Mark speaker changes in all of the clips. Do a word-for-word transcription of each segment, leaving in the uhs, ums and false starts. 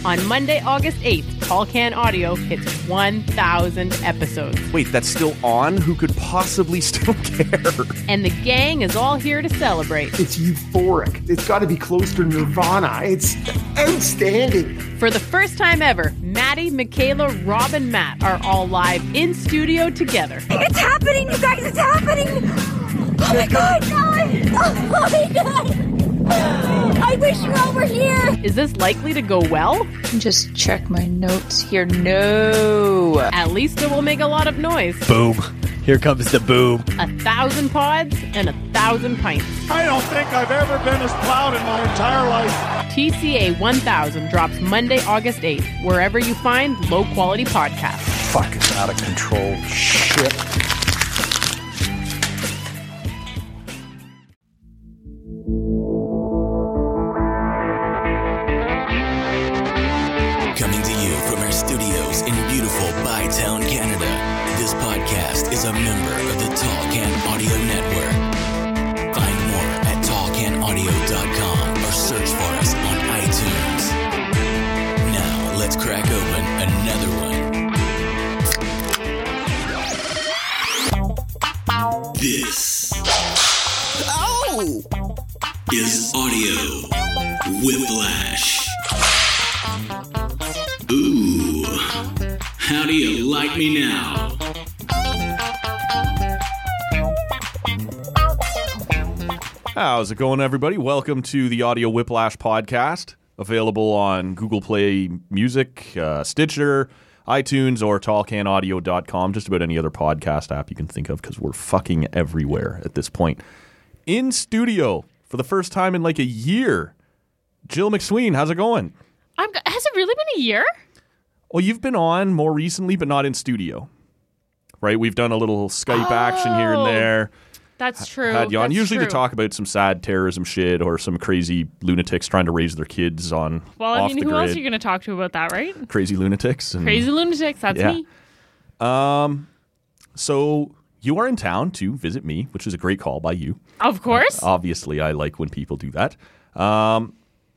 Speaker 1: On Monday, August eighth, Tall Can Audio hits one thousand episodes.
Speaker 2: Wait, that's still on? Who could possibly still care?
Speaker 1: And the gang is all here to celebrate.
Speaker 3: It's euphoric. It's got to be close to Nirvana. It's outstanding.
Speaker 1: For the first time ever, Maddie, Michaela, Rob, and Matt are all live in studio together.
Speaker 4: It's happening, you guys! It's happening! Oh my god! Oh my god! I wish you all were here!
Speaker 1: Is this likely to go well?
Speaker 5: Just check my notes here. No!
Speaker 1: At least it will make a lot of noise.
Speaker 6: Boom. Here comes the boom.
Speaker 1: A thousand pods and a thousand pints.
Speaker 7: I don't think I've ever been as proud in my entire life.
Speaker 1: T C A one thousand drops Monday, August eighth, wherever you find low-quality podcasts.
Speaker 7: Fucking out of control shit.
Speaker 8: Coming to you from our studios in beautiful Bytown, Canada, this podcast is a member of the Tall Can Audio Network. Find more at tall can audio dot com or search for us on iTunes. Now, let's crack open another one. This oh! is Audio Whiplash. Ooh, how do you like me now?
Speaker 2: How's it going, everybody? Welcome to the Audio Whiplash podcast, available on Google Play Music, uh, Stitcher, iTunes, or tall can audio dot com, just about any other podcast app you can think of, because we're fucking everywhere at this point. In studio, for the first time in like a year, Jill McSween, how's it going?
Speaker 9: I'm, has it really been a year?
Speaker 2: Well, you've been on more recently, but not in studio, right? We've done a little Skype
Speaker 9: oh,
Speaker 2: action here and there.
Speaker 9: That's true.
Speaker 2: Had you on,
Speaker 9: that's
Speaker 2: usually
Speaker 9: true.
Speaker 2: to talk about some sad terrorism shit or some crazy lunatics trying to raise their kids on
Speaker 9: Well, I
Speaker 2: off
Speaker 9: mean,
Speaker 2: the
Speaker 9: who
Speaker 2: grid.
Speaker 9: else are you going to talk to about that, right?
Speaker 2: Crazy lunatics. And,
Speaker 9: Crazy lunatics, that's
Speaker 2: yeah.
Speaker 9: me.
Speaker 2: Um, so you are in town to visit me, which is a great call by you.
Speaker 9: Of course.
Speaker 2: Uh, obviously, I like when people do that. Um,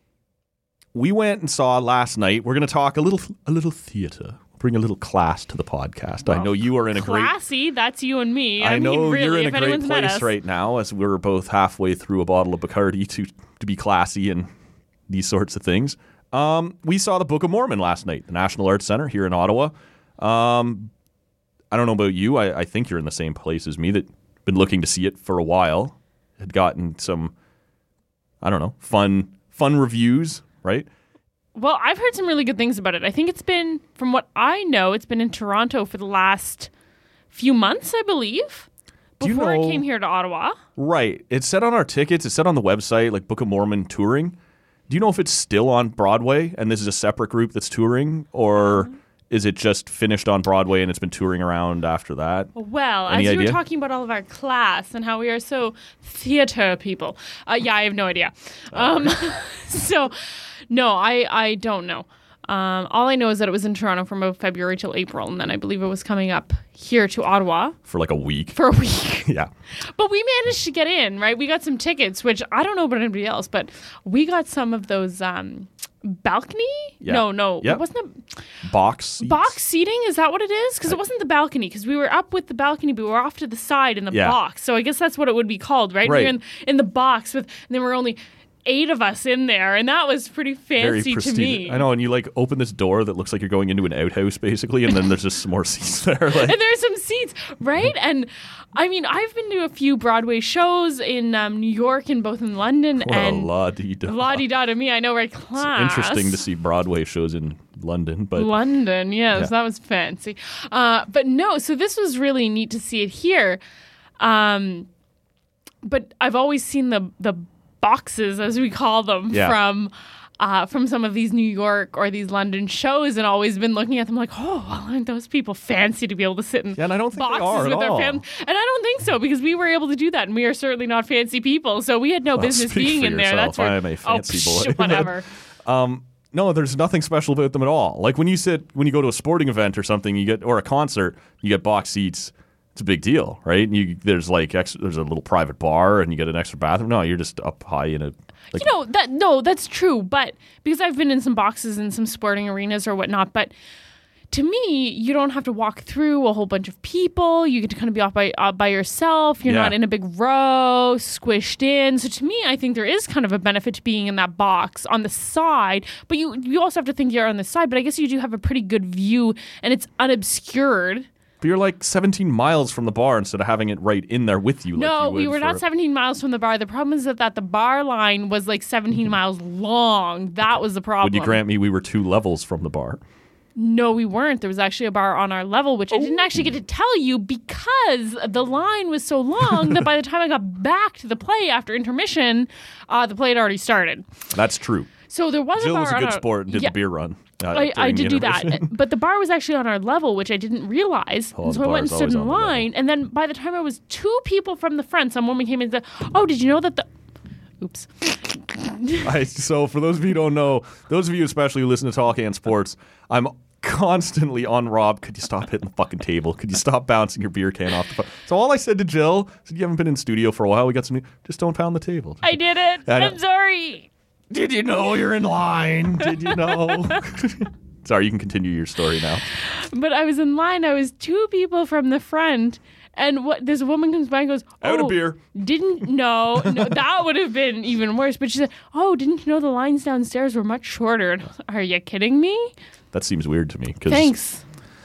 Speaker 2: we went and saw last night. We're going to talk a little, a little theater. Bring a little class to the podcast.
Speaker 9: Well,
Speaker 2: I know you are in a
Speaker 9: classy,
Speaker 2: great.
Speaker 9: Classy, that's you and me. I,
Speaker 2: I
Speaker 9: mean,
Speaker 2: know
Speaker 9: really,
Speaker 2: you're in a
Speaker 9: if
Speaker 2: great
Speaker 9: anyone's met
Speaker 2: place
Speaker 9: us.
Speaker 2: right now, as we're both halfway through a bottle of Bacardi to to be classy and these sorts of things. Um, we saw the Book of Mormon last night, the National Arts Center here in Ottawa. Um, I don't know about you. I, I think you're in the same place as me. That been looking to see it for a while. Had gotten some, I don't know, fun fun reviews, right?
Speaker 9: Well, I've heard some really good things about it. I think it's been, from what I know, it's been in Toronto for the last few months, I believe,
Speaker 2: Do you
Speaker 9: before
Speaker 2: know-
Speaker 9: it came here to Ottawa.
Speaker 2: Right. It said on our tickets, it said on the website, like Book of Mormon touring. Do you know if it's still on Broadway and this is a separate group that's touring, or
Speaker 9: Mm-hmm.
Speaker 2: is it just finished on Broadway and it's been touring around after that?
Speaker 9: Well,
Speaker 2: Any
Speaker 9: as you
Speaker 2: idea?
Speaker 9: were talking about all of our class and how we are so theater people. Uh, yeah, I have no idea. Um, so, no, I, I don't know. Um, all I know is that it was in Toronto from about February till April, and then I believe it was coming up here to Ottawa
Speaker 2: For like a week.
Speaker 9: for a week.
Speaker 2: Yeah.
Speaker 9: But we managed to get in, right? We got some tickets, which I don't know about anybody else, but we got some of those um, balcony?
Speaker 2: Yeah.
Speaker 9: No, no.
Speaker 2: Yep.
Speaker 9: It wasn't a
Speaker 2: Box seats.
Speaker 9: box seating. Is that what it is? Because it wasn't the balcony, because we were up with the balcony, but we were off to the side in the
Speaker 2: Yeah.
Speaker 9: box. So I guess that's what it would be called, right?
Speaker 2: Right.
Speaker 9: We were in, in the box with, and there were only eight of us in there, and that was pretty
Speaker 2: Very
Speaker 9: fancy to
Speaker 2: prestigious.
Speaker 9: me.
Speaker 2: I know, and you like open this door that looks like you're going into an outhouse, basically, and then there's just some more seats there. Like,
Speaker 9: And there's some seats, right? And I mean, I've been to a few Broadway shows in um, New York and both in London.
Speaker 2: well,
Speaker 9: and
Speaker 2: la-dee-da.
Speaker 9: la-di-da to me, I know, right? Class.
Speaker 2: It's interesting to see Broadway shows in London, but
Speaker 9: London, yes,
Speaker 2: Yeah.
Speaker 9: that was fancy. Uh, but no, so this was really neat to see it here. Um, but I've always seen the the boxes, as we call them,
Speaker 2: Yeah.
Speaker 9: from uh, from some of these New York or these London shows, and always been looking at them like, oh, well, aren't those people fancy to be able to sit in
Speaker 2: Yeah, and I don't think they
Speaker 9: boxes
Speaker 2: are at
Speaker 9: with their
Speaker 2: all.
Speaker 9: families? And I don't think so, because we were able to do that, and we are certainly not fancy people, so we had no
Speaker 2: Well,
Speaker 9: business
Speaker 2: speak
Speaker 9: being
Speaker 2: for
Speaker 9: in there.
Speaker 2: yourself.
Speaker 9: That's where,
Speaker 2: I am a fancy
Speaker 9: oh,
Speaker 2: boy.
Speaker 9: psh, whatever.
Speaker 2: Um, no, there's nothing special about them at all. Like when you sit, when you go to a sporting event or something, you get, or a concert, you get box seats. it's a big deal, right? And you, there's like ex, there's a little private bar, and you get an extra bathroom. No, you're just up high in a. Like,
Speaker 9: you know that no, that's true. But because I've been in some boxes in some sporting arenas or whatnot, but to me, you don't have to walk through a whole bunch of people. You get to kind of be off by uh, by yourself. You're
Speaker 2: Yeah.
Speaker 9: not in a big row, squished in. So to me, I think there is kind of a benefit to being in that box on the side. But you you also have to think you're on the side. But I guess you do have a pretty good view, and it's unobscured.
Speaker 2: but you're like seventeen miles from the bar instead of having it right in there with you.
Speaker 9: No,
Speaker 2: like you
Speaker 9: we
Speaker 2: would
Speaker 9: were not
Speaker 2: for-
Speaker 9: seventeen miles from the bar. The problem is that, that the bar line was like seventeen miles long. That was the problem.
Speaker 2: Would you grant me we were two levels from the bar?
Speaker 9: No, we weren't. There was actually a bar on our level, which I didn't actually get to tell you because the line was so long that by the time I got back to the play after intermission, uh, the play had already started.
Speaker 2: That's true.
Speaker 9: So there was
Speaker 2: Jill
Speaker 9: a bar
Speaker 2: was a
Speaker 9: on
Speaker 2: good
Speaker 9: our,
Speaker 2: sport and did
Speaker 9: yeah,
Speaker 2: the beer run. Uh,
Speaker 9: I, I
Speaker 2: during the
Speaker 9: did do that,
Speaker 2: intermission.
Speaker 9: but the bar was actually on our level, which I didn't realize.
Speaker 2: Oh,
Speaker 9: and
Speaker 2: the
Speaker 9: so I
Speaker 2: bar
Speaker 9: went and
Speaker 2: is
Speaker 9: stood
Speaker 2: always
Speaker 9: in
Speaker 2: on the level.
Speaker 9: line, and then by the time I was two people from the front, some woman came in and said, "Oh, did you know that the?" Oops.
Speaker 2: I, so for those of you who don't know, those of you especially who listen to Talk and Sports, I'm constantly on Rob. Could you stop hitting the fucking table? Could you stop bouncing your beer can off the fu-? So all I said to Jill, I said, you haven't been in studio for a while. We got some new, just don't pound the table. Just-
Speaker 9: I did it.
Speaker 2: I know.
Speaker 9: I'm sorry.
Speaker 2: Did you know you're in line? Did you know? Sorry, you can continue your story now.
Speaker 9: But I was in line. I was two people from the front, and what this woman comes by and goes, "Oh,
Speaker 2: Out of beer."
Speaker 9: Didn't know? No, that would have been even worse." But she said, "Oh, didn't you know the lines downstairs were much shorter?" And I was like, "Are you kidding me?"
Speaker 2: That seems weird to me. 'Cause,
Speaker 9: Thanks.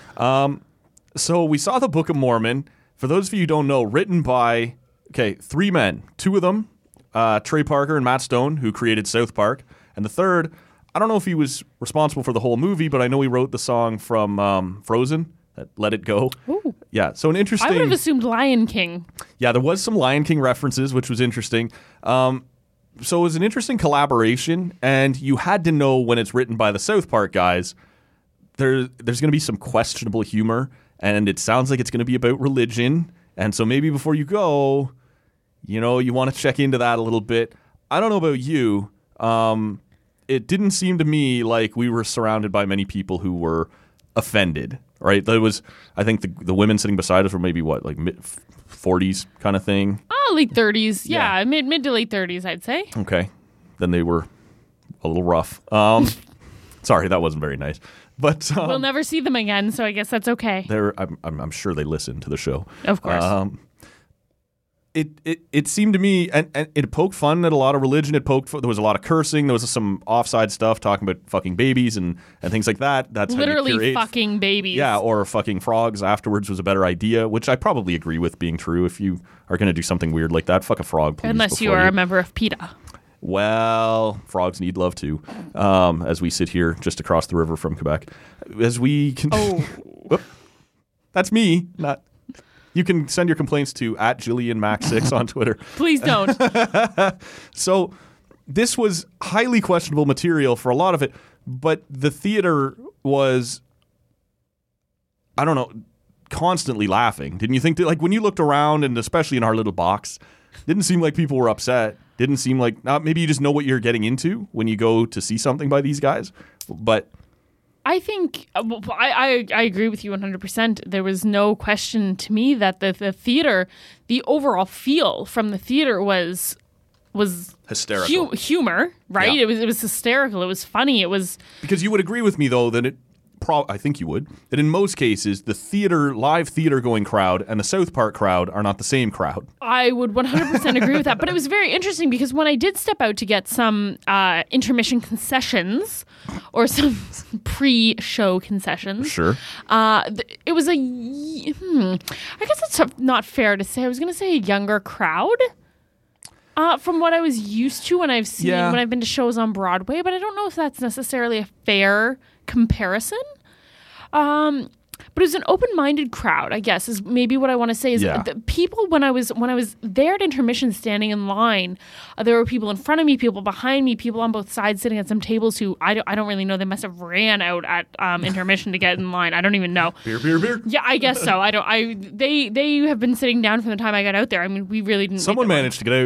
Speaker 2: So we saw the Book of Mormon. For those of you who don't know, written by, okay, three men. Two of them, uh, Trey Parker and Matt Stone, who created South Park. And the third, I don't know if he was responsible for the whole movie, but I know he wrote the song from um, Frozen, that Let It Go.
Speaker 9: Ooh.
Speaker 2: Yeah, so an interesting...
Speaker 9: I would have assumed Lion King.
Speaker 2: Yeah, there was some Lion King references, which was interesting. Um, so it was an interesting collaboration, and you had to know when it's written by the South Park guys, there, there's going to be some questionable humor, and it sounds like it's going to be about religion. And so maybe before you go, you know, you want to check into that a little bit. I don't know about you. Um, it didn't seem to me like we were surrounded by many people who were offended, right? There was, I think the, the women sitting beside us were maybe what, like mid forties kind of thing.
Speaker 9: Oh, late thirties. Yeah,
Speaker 2: Yeah.
Speaker 9: mid mid to late thirties, I'd say.
Speaker 2: Okay. Then they were a little rough. Um, sorry, that wasn't very nice. But um,
Speaker 9: We'll never see them again, so I guess that's okay.
Speaker 2: they're, I'm, I'm, I'm sure they listen to the show.
Speaker 9: Of course.
Speaker 2: Um, it, it it seemed to me, and, and it poked fun at a lot of religion. It poked, there was a lot of cursing. There was some offside stuff talking about fucking babies and, and things like that. That's how you
Speaker 9: Literally
Speaker 2: curate-
Speaker 9: fucking babies.
Speaker 2: Yeah, or fucking frogs afterwards was a better idea, which I probably agree with being true. If you are going to do something weird like that, fuck a frog, please.
Speaker 9: Unless you
Speaker 2: before
Speaker 9: are a member of PETA.
Speaker 2: Well, frogs need love too. Um, as we sit here just across the river from Quebec, as we can.
Speaker 9: Oh.
Speaker 2: Whoop. That's me. Not. You can send your complaints to at Jillian Mac six on Twitter.
Speaker 9: Please don't.
Speaker 2: So this was highly questionable material for a lot of it, but the theater was, I don't know, constantly laughing. Didn't you think that, like, when you looked around, and especially in our little box, didn't seem like people were upset. Didn't seem like, uh, maybe you just know what you're getting into when you go to see something by these guys. But
Speaker 9: I think uh, well, I, I I agree with you one hundred percent. There was no question to me that the, the theater, the overall feel from the theater was was
Speaker 2: hysterical.
Speaker 9: hu- humor, right?
Speaker 2: Yeah.
Speaker 9: It was it was hysterical. It was funny. It was
Speaker 2: Because you would agree with me, though, that it, pro- I think you would, that in most cases, the theater, live theater going crowd and the South Park crowd are not the same crowd.
Speaker 9: I would one hundred percent agree with that. But it was very interesting because when I did step out to get some uh, intermission concessions or some pre-show concessions,
Speaker 2: Sure.
Speaker 9: uh, th- it was a, y- hmm, I guess it's not fair to say. I was going to say a younger crowd. Uh, from what I was used to when I've seen,
Speaker 2: Yeah.
Speaker 9: when I've been to shows on Broadway, but I don't know if that's necessarily a fair comparison. Um, but it was an open-minded crowd, I guess, is maybe what I want to say. Is
Speaker 2: Yeah.
Speaker 9: the people when I was when I was there at intermission, standing in line, uh, there were people in front of me, people behind me, people on both sides sitting at some tables who I don't, I don't really know. They must have ran out at um, intermission to get in line. I don't even know.
Speaker 2: Beer, beer, beer.
Speaker 9: Yeah, I guess so. I don't. I they they have been sitting down from the time I got out there. I mean, we really didn't.
Speaker 2: Someone
Speaker 9: make it
Speaker 2: managed to get out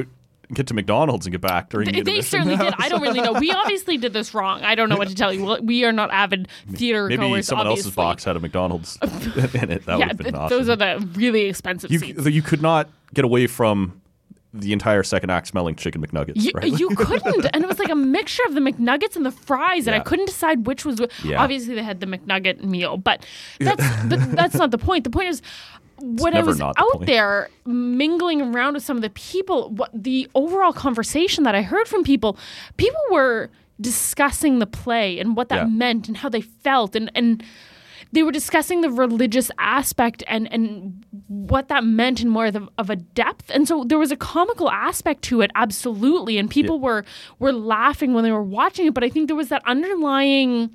Speaker 2: get to McDonald's and get back during
Speaker 9: They,
Speaker 2: the
Speaker 9: they
Speaker 2: intermission.
Speaker 9: certainly did. I don't really know. We obviously did this wrong. I don't know what to tell you. Well, We are not avid theater
Speaker 2: Maybe
Speaker 9: goers.
Speaker 2: someone
Speaker 9: obviously.
Speaker 2: else's box had a McDonald's in it. That would
Speaker 9: Yeah,
Speaker 2: have been
Speaker 9: th-
Speaker 2: awesome.
Speaker 9: those are the really expensive
Speaker 2: you,
Speaker 9: seats.
Speaker 2: you could not get away from the entire second act smelling chicken McNuggets,
Speaker 9: You,
Speaker 2: right?
Speaker 9: you couldn't, and it was like a mixture of the McNuggets and the fries, and
Speaker 2: Yeah.
Speaker 9: I couldn't decide which was.
Speaker 2: Yeah.
Speaker 9: Obviously, they had the McNugget meal, but that's but that's not the point. The point is, when I
Speaker 2: never
Speaker 9: was
Speaker 2: not the
Speaker 9: out
Speaker 2: point.
Speaker 9: there mingling around with some of the people, what the overall conversation that I heard from people, people were discussing the play and what that
Speaker 2: Yeah.
Speaker 9: meant and how they felt, and and. They were discussing the religious aspect and, and what that meant in more of, the, of a depth. And so there was a comical aspect to it, absolutely. And people
Speaker 2: Yeah.
Speaker 9: were were laughing when they were watching it. But I think there was that underlying,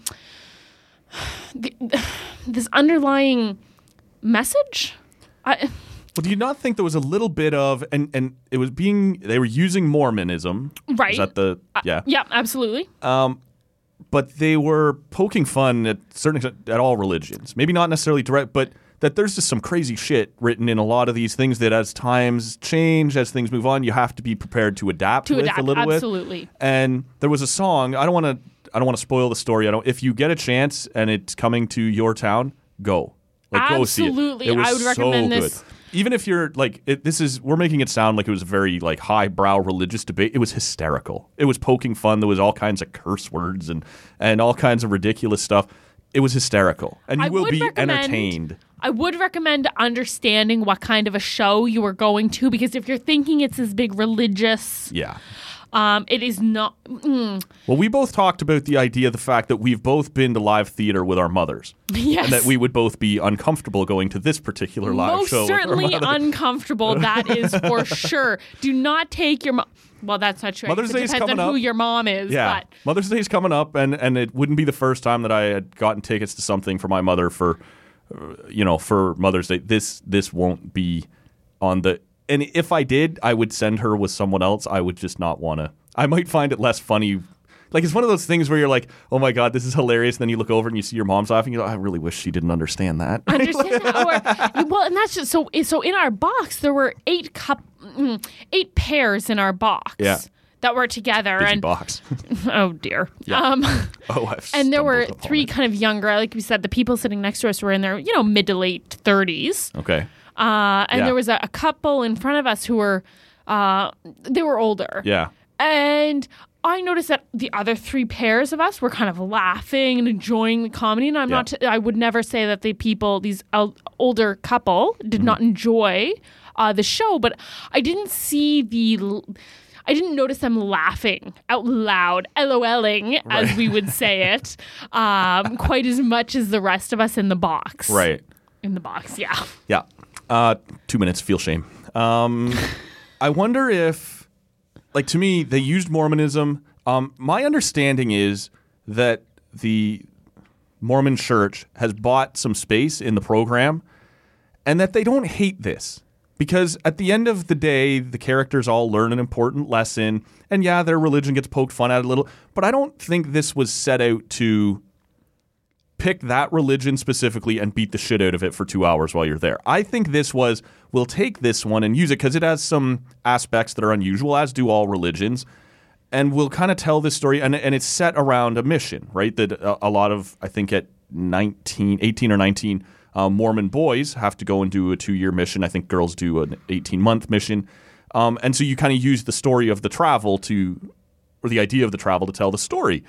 Speaker 9: this underlying message. I,
Speaker 2: Well, do you not think there was a little bit of, and, and it was being, they were using Mormonism.
Speaker 9: Right.
Speaker 2: Is that the, yeah.
Speaker 9: yeah, absolutely.
Speaker 2: But they were poking fun at certain extent at all religions. Maybe not necessarily direct, but that there's just some crazy shit written in a lot of these things that as times change, as things move on, you have to be prepared to adapt
Speaker 9: To
Speaker 2: with
Speaker 9: adapt,
Speaker 2: a little
Speaker 9: absolutely.
Speaker 2: bit. And there was a song, I don't want to I don't want to spoil the story. I don't if you get a chance and it's coming to your town, go. Like go see it.
Speaker 9: Absolutely.
Speaker 2: It was
Speaker 9: I would recommend
Speaker 2: so
Speaker 9: this.
Speaker 2: good. Even if you're like, it, this is, we're making it sound like it was a very like highbrow religious debate. It was hysterical. It was poking fun. There was all kinds of curse words and, and all kinds of ridiculous stuff. It was hysterical. And you
Speaker 9: I
Speaker 2: will
Speaker 9: would
Speaker 2: be
Speaker 9: recommend-
Speaker 2: entertained.
Speaker 9: I would recommend understanding what kind of a show you are going to, because if you're thinking it's this big religious,
Speaker 2: Yeah.
Speaker 9: um, it is not. Mm,
Speaker 2: Well, we both talked about the idea, the fact that we've both been to live theater with our mothers.
Speaker 9: yes.
Speaker 2: And that we would both be uncomfortable going to this particular live
Speaker 9: Most
Speaker 2: show. with our
Speaker 9: certainly
Speaker 2: mother.
Speaker 9: uncomfortable. That is for sure. Do not take your mom. Well, that's not true.
Speaker 2: Mother's
Speaker 9: It
Speaker 2: Day's
Speaker 9: depends on
Speaker 2: coming
Speaker 9: who
Speaker 2: up.
Speaker 9: your mom is.
Speaker 2: Yeah,
Speaker 9: But
Speaker 2: Mother's Day's coming up, and, and it wouldn't be the first time that I had gotten tickets to something for my mother for, uh, you know, for Mother's Day. This this won't be on the. And if I did, I would send her with someone else. I would just not want to. I might find it less funny. Like, it's one of those things where you're like, oh my God, this is hilarious. And then you look over and you see your mom's laughing. You're like, I really wish she didn't understand that.
Speaker 9: understand that. Or, well, and that's just so. So in our box, there were eight cup, mm, eight pairs in our box.
Speaker 2: Yeah.
Speaker 9: That were together.
Speaker 2: Busy
Speaker 9: and
Speaker 2: box.
Speaker 9: oh dear.
Speaker 2: Yeah.
Speaker 9: Um,
Speaker 2: oh, I've
Speaker 9: and there were
Speaker 2: stumbled upon
Speaker 9: three
Speaker 2: it.
Speaker 9: kind of younger, like we said, the people sitting next to us were in their, you know, mid to late thirties.
Speaker 2: Okay.
Speaker 9: Uh, and
Speaker 2: Yeah.
Speaker 9: there was a, a couple in front of us who were, uh, they were older.
Speaker 2: Yeah.
Speaker 9: And I noticed that the other three pairs of us were kind of laughing and enjoying the comedy. And I'm
Speaker 2: Yeah.
Speaker 9: not, t- I would never say that the people, these el- older couple, did
Speaker 2: Mm-hmm.
Speaker 9: not enjoy uh, the show, but I didn't see the. L- I didn't notice them laughing out loud, LOLing, as we would say it, um, quite as much as the rest of us in the box.
Speaker 2: Right.
Speaker 9: In the box, yeah.
Speaker 2: Yeah. Uh, two minutes, feel shame. Um, I wonder if, like, to me, they used Mormonism. Um, my understanding is that the Mormon church has bought some space in the program and that they don't hate this. Because at the end of the day, the characters all learn an important lesson. And yeah, their religion gets poked fun at a little. But I don't think this was set out to pick that religion specifically and beat the shit out of it for two hours while you're there. I think this was, we'll take this one and use it because it has some aspects that are unusual, as do all religions. And we'll kind of tell this story. And, and it's set around a mission, right? That a, a lot of, I think at nineteen, eighteen or nineteen, Uh, Mormon boys have to go and do a two-year mission. I think girls do an eighteen-month mission. Um, and so you kind of use the story of the travel to, or the idea of the travel to tell the story.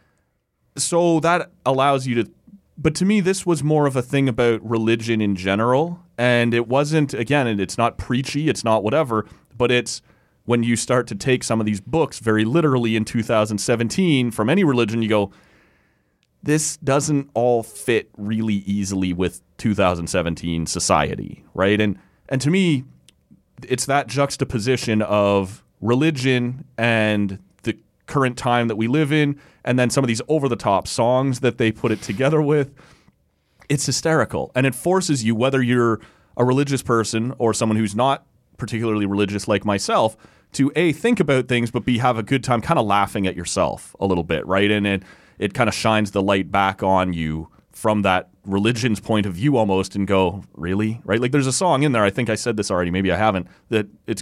Speaker 2: So that allows you to, but to me, this was more of a thing about religion in general. And it wasn't, again, it's not preachy, it's not whatever, but it's when you start to take some of these books very literally in two thousand seventeen from any religion, you go, this doesn't all fit really easily with two thousand seventeen society, right? And and to me, it's that juxtaposition of religion and the current time that we live in, and then some of these over-the-top songs that they put it together with. It's hysterical, and it forces you, whether you're a religious person or someone who's not particularly religious like myself, to A, think about things, but B, have a good time kind of laughing at yourself a little bit, right? And it it kind of shines the light back on you from that religion's point of view almost and go, really? Right? Like there's a song in there, I think I said this already, maybe I haven't, that it's go,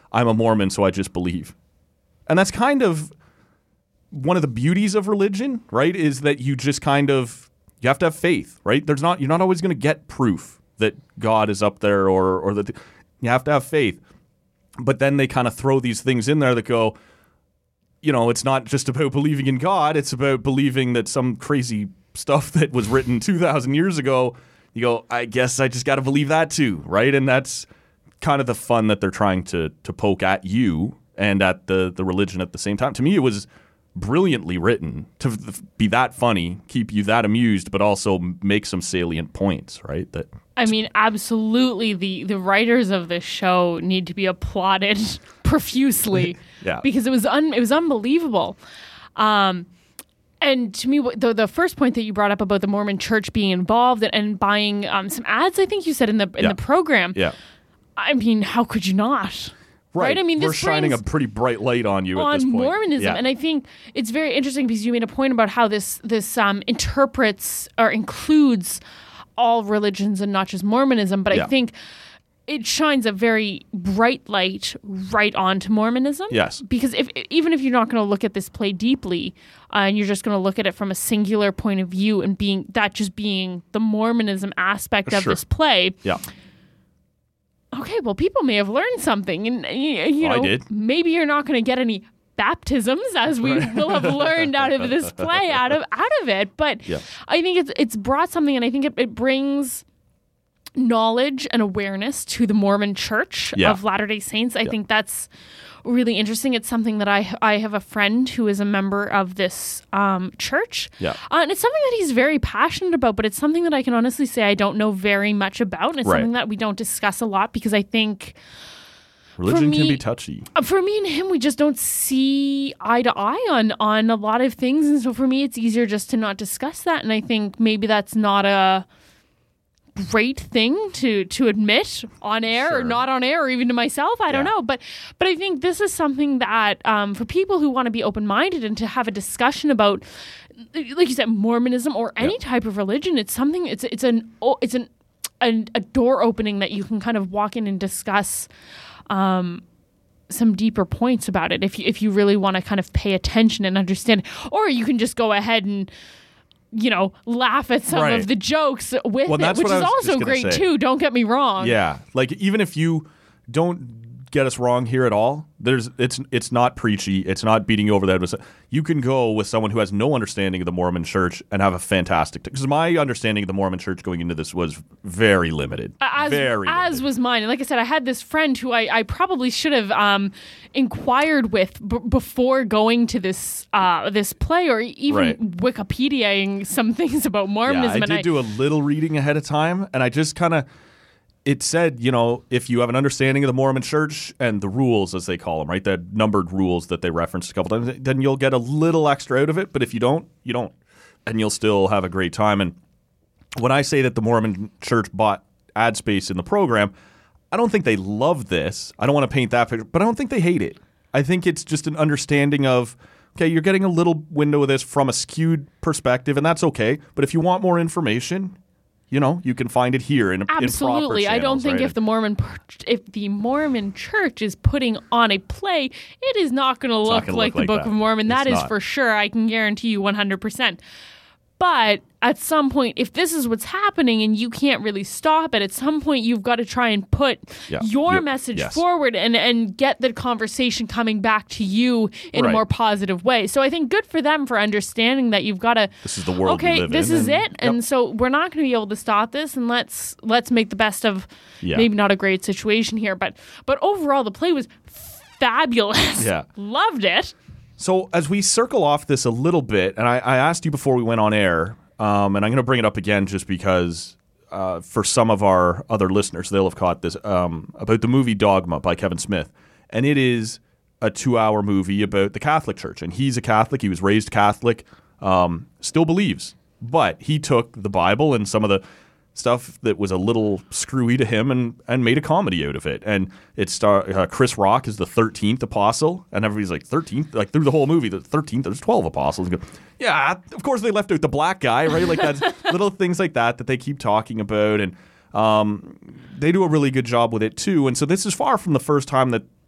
Speaker 2: I'm a Mormon, so I just believe. And that's kind of one of the beauties of religion, right? Is that you just kind of, you have to have faith, right? There's not, you're not always going to get proof that God is up there or, or that you have to have faith. But then they kind of throw these things in there that go, you know, it's not just about believing in God. It's about believing that some crazy stuff that was written two thousand years ago, you go, I guess I just got to believe that too, right? And that's kind of the fun that they're trying to to poke at you and at the, the religion at the same time. To me, it was brilliantly written to be that funny, keep you that amused, but also make some salient points, right? That
Speaker 9: I mean, absolutely. The the writers of this show need to be applauded profusely.
Speaker 2: Yeah.
Speaker 9: Because it was un, it was unbelievable. Um, and to me, the the first point that you brought up about the Mormon Church being involved and, and buying um, some ads, I think you said in the in
Speaker 2: yeah.
Speaker 9: the program.
Speaker 2: Yeah.
Speaker 9: I mean, how could you not?
Speaker 2: Right.
Speaker 9: right? I mean,
Speaker 2: we're
Speaker 9: this
Speaker 2: shining a pretty bright light on you
Speaker 9: on
Speaker 2: at this point.
Speaker 9: Mormonism,
Speaker 2: yeah.
Speaker 9: and I think it's very interesting because you made a point about how this this um, interprets or includes all religions and not just Mormonism. But
Speaker 2: yeah.
Speaker 9: I think it shines a very bright light right onto Mormonism.
Speaker 2: Yes.
Speaker 9: Because if even if you're not going to look at this play deeply, uh, and you're just going to look at it from a singular point of view, and being that just being the Mormonism aspect of
Speaker 2: sure.
Speaker 9: this play.
Speaker 2: Yeah.
Speaker 9: Okay, well, people may have learned something, and you know,
Speaker 2: I did.
Speaker 9: maybe you're not going to get any baptisms, as we
Speaker 2: Right.
Speaker 9: will have learned out of this play, out of out of it. But
Speaker 2: Yeah.
Speaker 9: I think it's it's brought something, and I think it, it brings knowledge and awareness to the Mormon Church
Speaker 2: Yeah.
Speaker 9: of Latter-day Saints. I
Speaker 2: Yeah.
Speaker 9: think that's really interesting. It's something that I I have a friend who is a member of this um, church,
Speaker 2: Yeah.
Speaker 9: uh, and it's something that he's very passionate about. But it's something that I can honestly say I don't know very much about, and it's
Speaker 2: Right.
Speaker 9: something that we don't discuss a lot because I think.
Speaker 2: Religion
Speaker 9: me-
Speaker 2: can be touchy.
Speaker 9: Uh, For me and him, we just don't see eye to eye on on a lot of things, and so for me, it's easier just to not discuss that. And I think maybe that's not a great thing to to admit on air
Speaker 2: Sure.
Speaker 9: or not on air, or even to myself. I don't
Speaker 2: Yeah.
Speaker 9: know, but but I think this is something that um, for people who want to be open minded and to have a discussion about, like you said, Mormonism or any
Speaker 2: Yeah.
Speaker 9: type of religion, it's something. It's it's an oh, it's an a, a door opening that you can kind of walk in and discuss. Um, some deeper points about it if you if you really want to kind of pay attention and understand, or you can just go ahead and you know laugh at some
Speaker 2: Right.
Speaker 9: of the jokes with
Speaker 2: Well,
Speaker 9: it,
Speaker 2: that's
Speaker 9: which
Speaker 2: what I
Speaker 9: is
Speaker 2: was
Speaker 9: also
Speaker 2: just gonna
Speaker 9: great
Speaker 2: say.
Speaker 9: too. Don't get me wrong.
Speaker 2: Yeah. Like, even if you don't get us wrong here at all, there's it's it's not preachy. It's not beating you over the head with. You can go with someone who has no understanding of the Mormon Church and have a fantastic. Because my understanding of the Mormon Church going into this was very limited.
Speaker 9: As,
Speaker 2: very
Speaker 9: as
Speaker 2: limited.
Speaker 9: was mine. And like I said, I had this friend who I, I probably should have um, inquired with b- before going to this uh, this play, or even
Speaker 2: Right.
Speaker 9: Wikipediaing some things about Mormonism.
Speaker 2: Yeah, I
Speaker 9: and
Speaker 2: did do a little reading ahead of time, and I just kind of, it said, you know, if you have an understanding of the Mormon Church and the rules, as they call them, right, the numbered rules that they referenced a couple times, then you'll get a little extra out of it. But if you don't, you don't, and you'll still have a great time. And when I say that the Mormon Church bought ad space in the program, I don't think they love this. I don't want to paint that picture, but I don't think they hate it. I think it's just an understanding of, okay, you're getting a little window of this from a skewed perspective, and that's okay. But if you want more information, you know, you can find it here in,
Speaker 9: Absolutely.
Speaker 2: in proper
Speaker 9: I don't
Speaker 2: channels,
Speaker 9: think
Speaker 2: right?
Speaker 9: if the Mormon if the Mormon Church is putting on a play, it is not going to look
Speaker 2: gonna
Speaker 9: like
Speaker 2: look
Speaker 9: the
Speaker 2: like
Speaker 9: Book
Speaker 2: that.
Speaker 9: of Mormon. That
Speaker 2: It's
Speaker 9: is
Speaker 2: not.
Speaker 9: for sure. I can guarantee you one hundred percent. But at some point, if this is what's happening and you can't really stop it, at some point you've got to try and put
Speaker 2: Yeah.
Speaker 9: your
Speaker 2: Yep.
Speaker 9: message
Speaker 2: Yes.
Speaker 9: forward and, and get the conversation coming back to you in a
Speaker 2: Right.
Speaker 9: more positive way. So I think good for them for understanding that you've got to.
Speaker 2: This is the world we
Speaker 9: Okay,
Speaker 2: live
Speaker 9: this
Speaker 2: in,
Speaker 9: is
Speaker 2: and-
Speaker 9: it, and
Speaker 2: yep.
Speaker 9: so we're not going to be able to stop this, and let's let's make the best of
Speaker 2: Yeah.
Speaker 9: maybe not a great situation here, but but overall the play was fabulous.
Speaker 2: Yeah.
Speaker 9: Loved it.
Speaker 2: So as we circle off this a little bit, and I, I asked you before we went on air, um, and I'm going to bring it up again just because uh, for some of our other listeners, they'll have caught this, um, about the movie Dogma by Kevin Smith. And it is a two-hour movie about the Catholic Church. And he's a Catholic. He was raised Catholic, um, still believes. But he took the Bible and some of the stuff that was a little screwy to him and, and made a comedy out of it. And it star uh, Chris Rock is the thirteenth apostle, and everybody's like, thirteenth? Like, through the whole movie, the thirteenth, there's twelve apostles. And go, yeah, of course they left out the black guy, right? Like, that's little things like that that they keep talking about. And um, they do a really good job with it, too. And so this is far from the first time that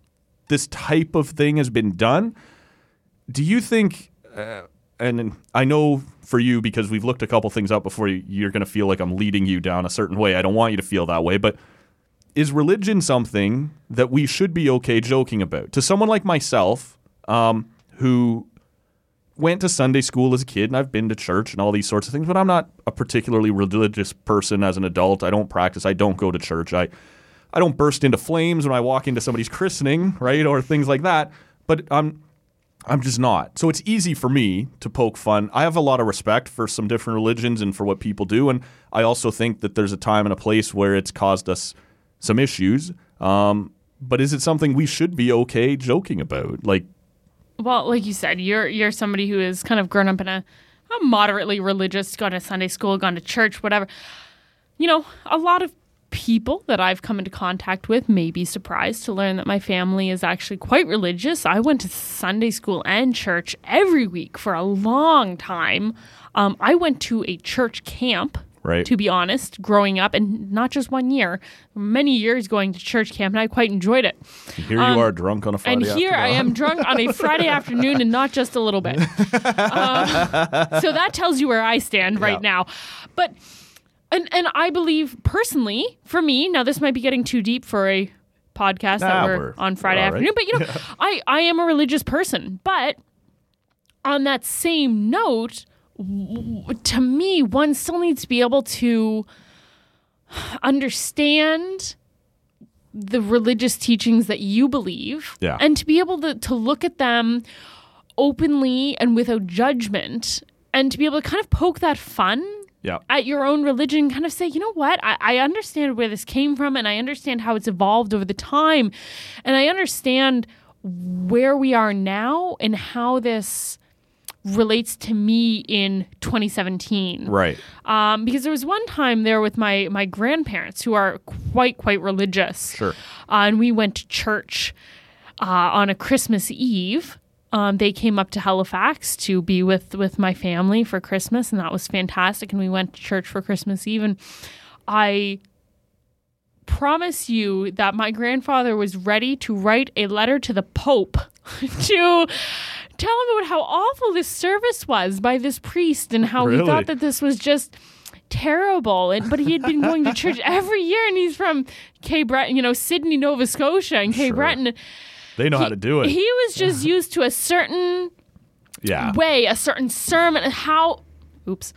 Speaker 2: this type of thing has been done. Do you think, uh, and I know for you, because we've looked a couple things up before, you, you're going to feel like I'm leading you down a certain way. I don't want you to feel that way, but is religion something that we should be okay joking about? To someone like myself, um, who went to Sunday school as a kid, and I've been to church and all these sorts of things, but I'm not a particularly religious person as an adult. I don't practice. I don't go to church. I, I don't burst into flames when I walk into somebody's christening, right, or things like that. But I'm, I'm just not. So it's easy for me to poke fun. I have a lot of respect for some different religions and for what people do, and I also think that there's a time and a place where it's caused us some issues. Um, but is it something we should be okay joking about? Like,
Speaker 9: well, like you said, you're you're somebody who has kind of grown up in a, a moderately religious, gone to Sunday school, gone to church, whatever. You know, a lot of people that I've come into contact with may be surprised to learn that my family is actually quite religious. I went to Sunday school and church every week for a long time. Um, I went to a church camp.
Speaker 2: Right.
Speaker 9: To be honest, growing up, and not just one year, many years going to church camp, and I quite enjoyed it.
Speaker 2: And here
Speaker 9: um,
Speaker 2: you are drunk on a Friday
Speaker 9: And here
Speaker 2: afternoon.
Speaker 9: I am drunk on a Friday afternoon, and not just a little bit. Uh, so that tells you where I stand right
Speaker 2: Yeah.
Speaker 9: now. But, and, and I believe personally, for me, now this might be getting too deep for a podcast
Speaker 2: Nah,
Speaker 9: that we're,
Speaker 2: we're
Speaker 9: on Friday
Speaker 2: we're all
Speaker 9: afternoon,
Speaker 2: right.
Speaker 9: but you know,
Speaker 2: Yeah.
Speaker 9: I, I am a religious person. But on that same note, to me, one still needs to be able to understand the religious teachings that you believe,
Speaker 2: Yeah.
Speaker 9: and to be able to, to look at them openly and without judgment, and to be able to kind of poke that fun
Speaker 2: Yeah.
Speaker 9: at your own religion, kind of say, you know what, I, I understand where this came from, and I understand how it's evolved over the time, and I understand where we are now and how this relates to me in twenty seventeen.
Speaker 2: Right.
Speaker 9: Um, because there was one time there with my, my grandparents who are quite, quite religious.
Speaker 2: Sure.
Speaker 9: Uh, and we went to church uh, on a Christmas Eve. Um, they came up to Halifax to be with, with my family for Christmas, and that was fantastic. And we went to church for Christmas Eve. And I promise you that my grandfather was ready to write a letter to the Pope to tell him about how awful this service was by this priest, and how
Speaker 2: Really?
Speaker 9: he thought that this was just terrible. And but he had been going to church every year, and he's from Cape Breton, you know, Sydney, Nova Scotia, and Cape
Speaker 2: Sure.
Speaker 9: Breton.
Speaker 2: They know
Speaker 9: he,
Speaker 2: how to do it.
Speaker 9: He was just used to a certain
Speaker 2: yeah.
Speaker 9: way, a certain sermon, and how. Oops.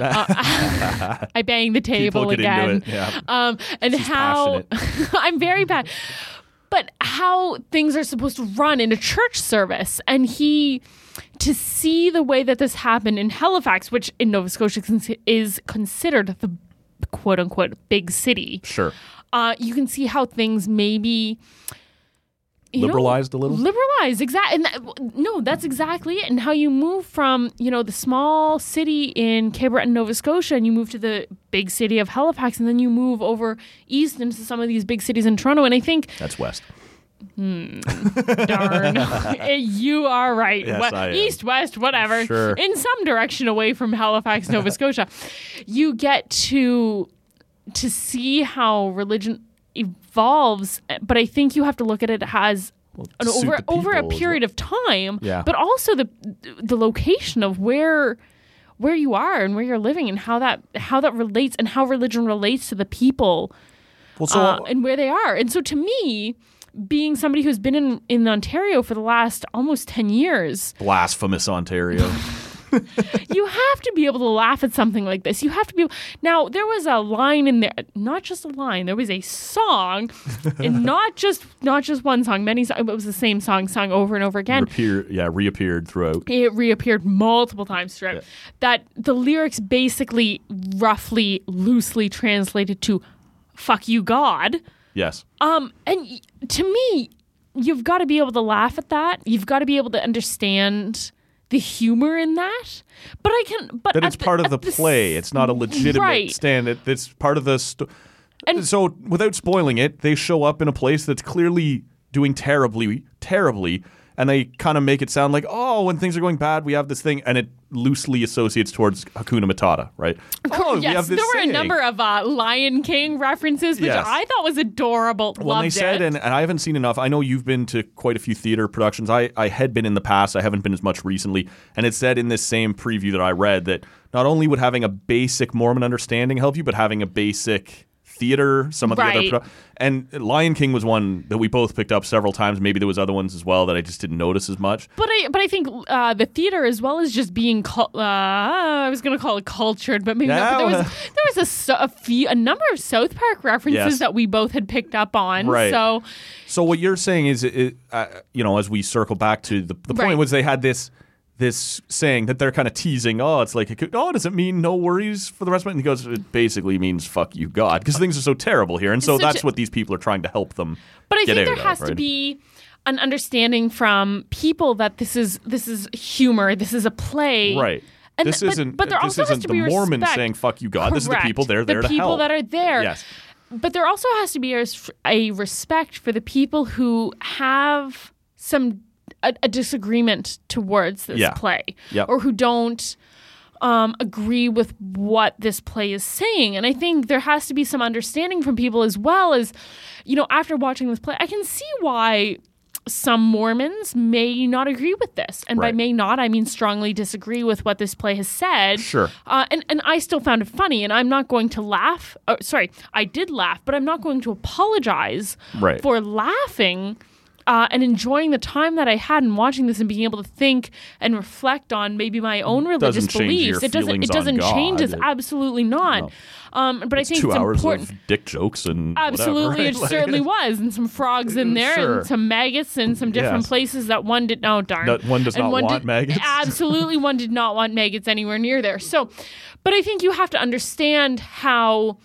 Speaker 9: Uh, I banged the table
Speaker 2: Keep looking
Speaker 9: again.
Speaker 2: into it. Yeah.
Speaker 9: Um, and
Speaker 2: She's
Speaker 9: how I'm very bad. But how things are supposed to run in a church service. And he, to see the way that this happened in Halifax, which in Nova Scotia is considered the quote unquote big city.
Speaker 2: Sure.
Speaker 9: Uh, you can see how things maybe you
Speaker 2: Liberalized
Speaker 9: know,
Speaker 2: a little?
Speaker 9: Liberalized, exactly. And that, no, that's exactly it. And how you move from, you know, the small city in Cape Breton, Nova Scotia, and you move to the big city of Halifax, and then you move over east into some of these big cities in Toronto. And I think
Speaker 2: That's west.
Speaker 9: Hmm, darn. You are right.
Speaker 2: Yes,
Speaker 9: We-
Speaker 2: I am.
Speaker 9: East, west, whatever.
Speaker 2: Sure.
Speaker 9: In some direction away from Halifax, Nova Scotia. You get to to see how religion evolves, but I think you have to look at it as
Speaker 2: Well,
Speaker 9: an
Speaker 2: to suit
Speaker 9: over
Speaker 2: the
Speaker 9: over a
Speaker 2: people as
Speaker 9: period
Speaker 2: well.
Speaker 9: of time,
Speaker 2: Yeah.
Speaker 9: but also the the location of where where you are and where you're living, and how that how that relates, and how religion relates to the people
Speaker 2: Well, so
Speaker 9: uh, and where they are. And so to me, being somebody who's been in, in Ontario for the last almost ten years,
Speaker 2: blasphemous Ontario.
Speaker 9: you have to be able to laugh at something like this. You have to be. Now, there was a line in there, not just a line, there was a song, and not just not just one song, many songs. It was the same song sung over and over again.
Speaker 2: Reappear, yeah, reappeared throughout.
Speaker 9: It reappeared multiple times throughout.
Speaker 2: Yeah.
Speaker 9: That the lyrics basically, roughly, loosely translated to "fuck you, God."
Speaker 2: Yes.
Speaker 9: Um, and y- to me, you've got to be able to laugh at that. You've got to be able to understand the humor in that. But I can. But
Speaker 2: That
Speaker 9: at
Speaker 2: it's part
Speaker 9: the,
Speaker 2: of the
Speaker 9: at the
Speaker 2: play.
Speaker 9: s-
Speaker 2: It's not a legitimate
Speaker 9: right.
Speaker 2: stand. It, it's part of the. Sto-
Speaker 9: And-
Speaker 2: so, without spoiling it, they show up in a place that's clearly doing terribly, terribly, and they kind of make it sound like, oh, when things are going bad, we have this thing, and it loosely associates towards Hakuna Matata, right? Oh,
Speaker 9: yes,
Speaker 2: we have this
Speaker 9: there were
Speaker 2: saying.
Speaker 9: a number of uh, Lion King references, which
Speaker 2: Yes.
Speaker 9: I thought was adorable.
Speaker 2: When
Speaker 9: Loved
Speaker 2: they said,
Speaker 9: it.
Speaker 2: and, and I haven't seen enough, I know you've been to quite a few theater productions. I, I had been in the past. I haven't been as much recently. And it said in this same preview that I read that not only would having a basic Mormon understanding help you, but having a basic theater, some of the
Speaker 9: Right.
Speaker 2: other... Pro- and Lion King was one that we both picked up several times. Maybe there was other ones as well that I just didn't notice as much.
Speaker 9: But I, but I think uh, the theater, as well as just being, cul- uh, I was going to call it cultured, but maybe
Speaker 2: Yeah,
Speaker 9: not. But there was
Speaker 2: well.
Speaker 9: there was a, so- a few, a number of South Park references
Speaker 2: Yes.
Speaker 9: that we both had picked up on.
Speaker 2: Right.
Speaker 9: So
Speaker 2: So what you're saying is, it, uh, you know, as we circle back to the, the point
Speaker 9: Right.
Speaker 2: was they had this this saying that they're kind of teasing. Oh, it's like, oh, does it mean no worries for the rest of it? And he goes, it basically means fuck you, God, because things are so terrible here. And so
Speaker 9: It's such
Speaker 2: that's
Speaker 9: a-
Speaker 2: what these people are trying to help them.
Speaker 9: But I
Speaker 2: get
Speaker 9: think
Speaker 2: out
Speaker 9: there
Speaker 2: of,
Speaker 9: has to
Speaker 2: right?
Speaker 9: be an understanding from people that this is this is humor, this is a play,
Speaker 2: Right.
Speaker 9: And,
Speaker 2: this
Speaker 9: but,
Speaker 2: isn't.
Speaker 9: But there
Speaker 2: this
Speaker 9: also
Speaker 2: isn't
Speaker 9: has to
Speaker 2: the
Speaker 9: be
Speaker 2: Mormons
Speaker 9: respect.
Speaker 2: saying "fuck you, God." This is the
Speaker 9: Correct.
Speaker 2: people. They're
Speaker 9: the
Speaker 2: there to help.
Speaker 9: people that are there.
Speaker 2: Yes.
Speaker 9: But there also has to be a, a respect for the people who have some a, a disagreement towards this
Speaker 2: Yeah.
Speaker 9: play,
Speaker 2: Yep.
Speaker 9: or who don't um, agree with what this play is saying. And I think there has to be some understanding from people as well as, you know, after watching this play, I can see why some Mormons may not agree with this. And by
Speaker 2: Right.
Speaker 9: may not, I mean strongly disagree with what this play has said.
Speaker 2: Sure.
Speaker 9: Uh, and, and I still found it funny, and I'm not going to laugh. Oh, sorry, I did laugh, but I'm not going to apologize
Speaker 2: Right.
Speaker 9: for laughing uh, and enjoying the time that I had in watching this and being able to think and reflect on maybe my own religious
Speaker 2: Doesn't change
Speaker 9: beliefs.
Speaker 2: your
Speaker 9: it doesn't.
Speaker 2: feelings
Speaker 9: It doesn't
Speaker 2: on
Speaker 9: change
Speaker 2: God.
Speaker 9: us.
Speaker 2: It-
Speaker 9: Absolutely not.
Speaker 2: No.
Speaker 9: Um, but
Speaker 2: It's
Speaker 9: I think
Speaker 2: two
Speaker 9: it's
Speaker 2: hours
Speaker 9: important.
Speaker 2: of dick jokes and
Speaker 9: Absolutely,
Speaker 2: whatever, right?
Speaker 9: it
Speaker 2: Like-
Speaker 9: certainly was, and some frogs in there,
Speaker 2: Sure.
Speaker 9: and some maggots, and some different
Speaker 2: Yes.
Speaker 9: places that one did. Oh darn!
Speaker 2: That one does
Speaker 9: And
Speaker 2: not
Speaker 9: one
Speaker 2: want
Speaker 9: did-
Speaker 2: maggots.
Speaker 9: Absolutely, one did not want maggots anywhere near there. So, but I think you have to understand how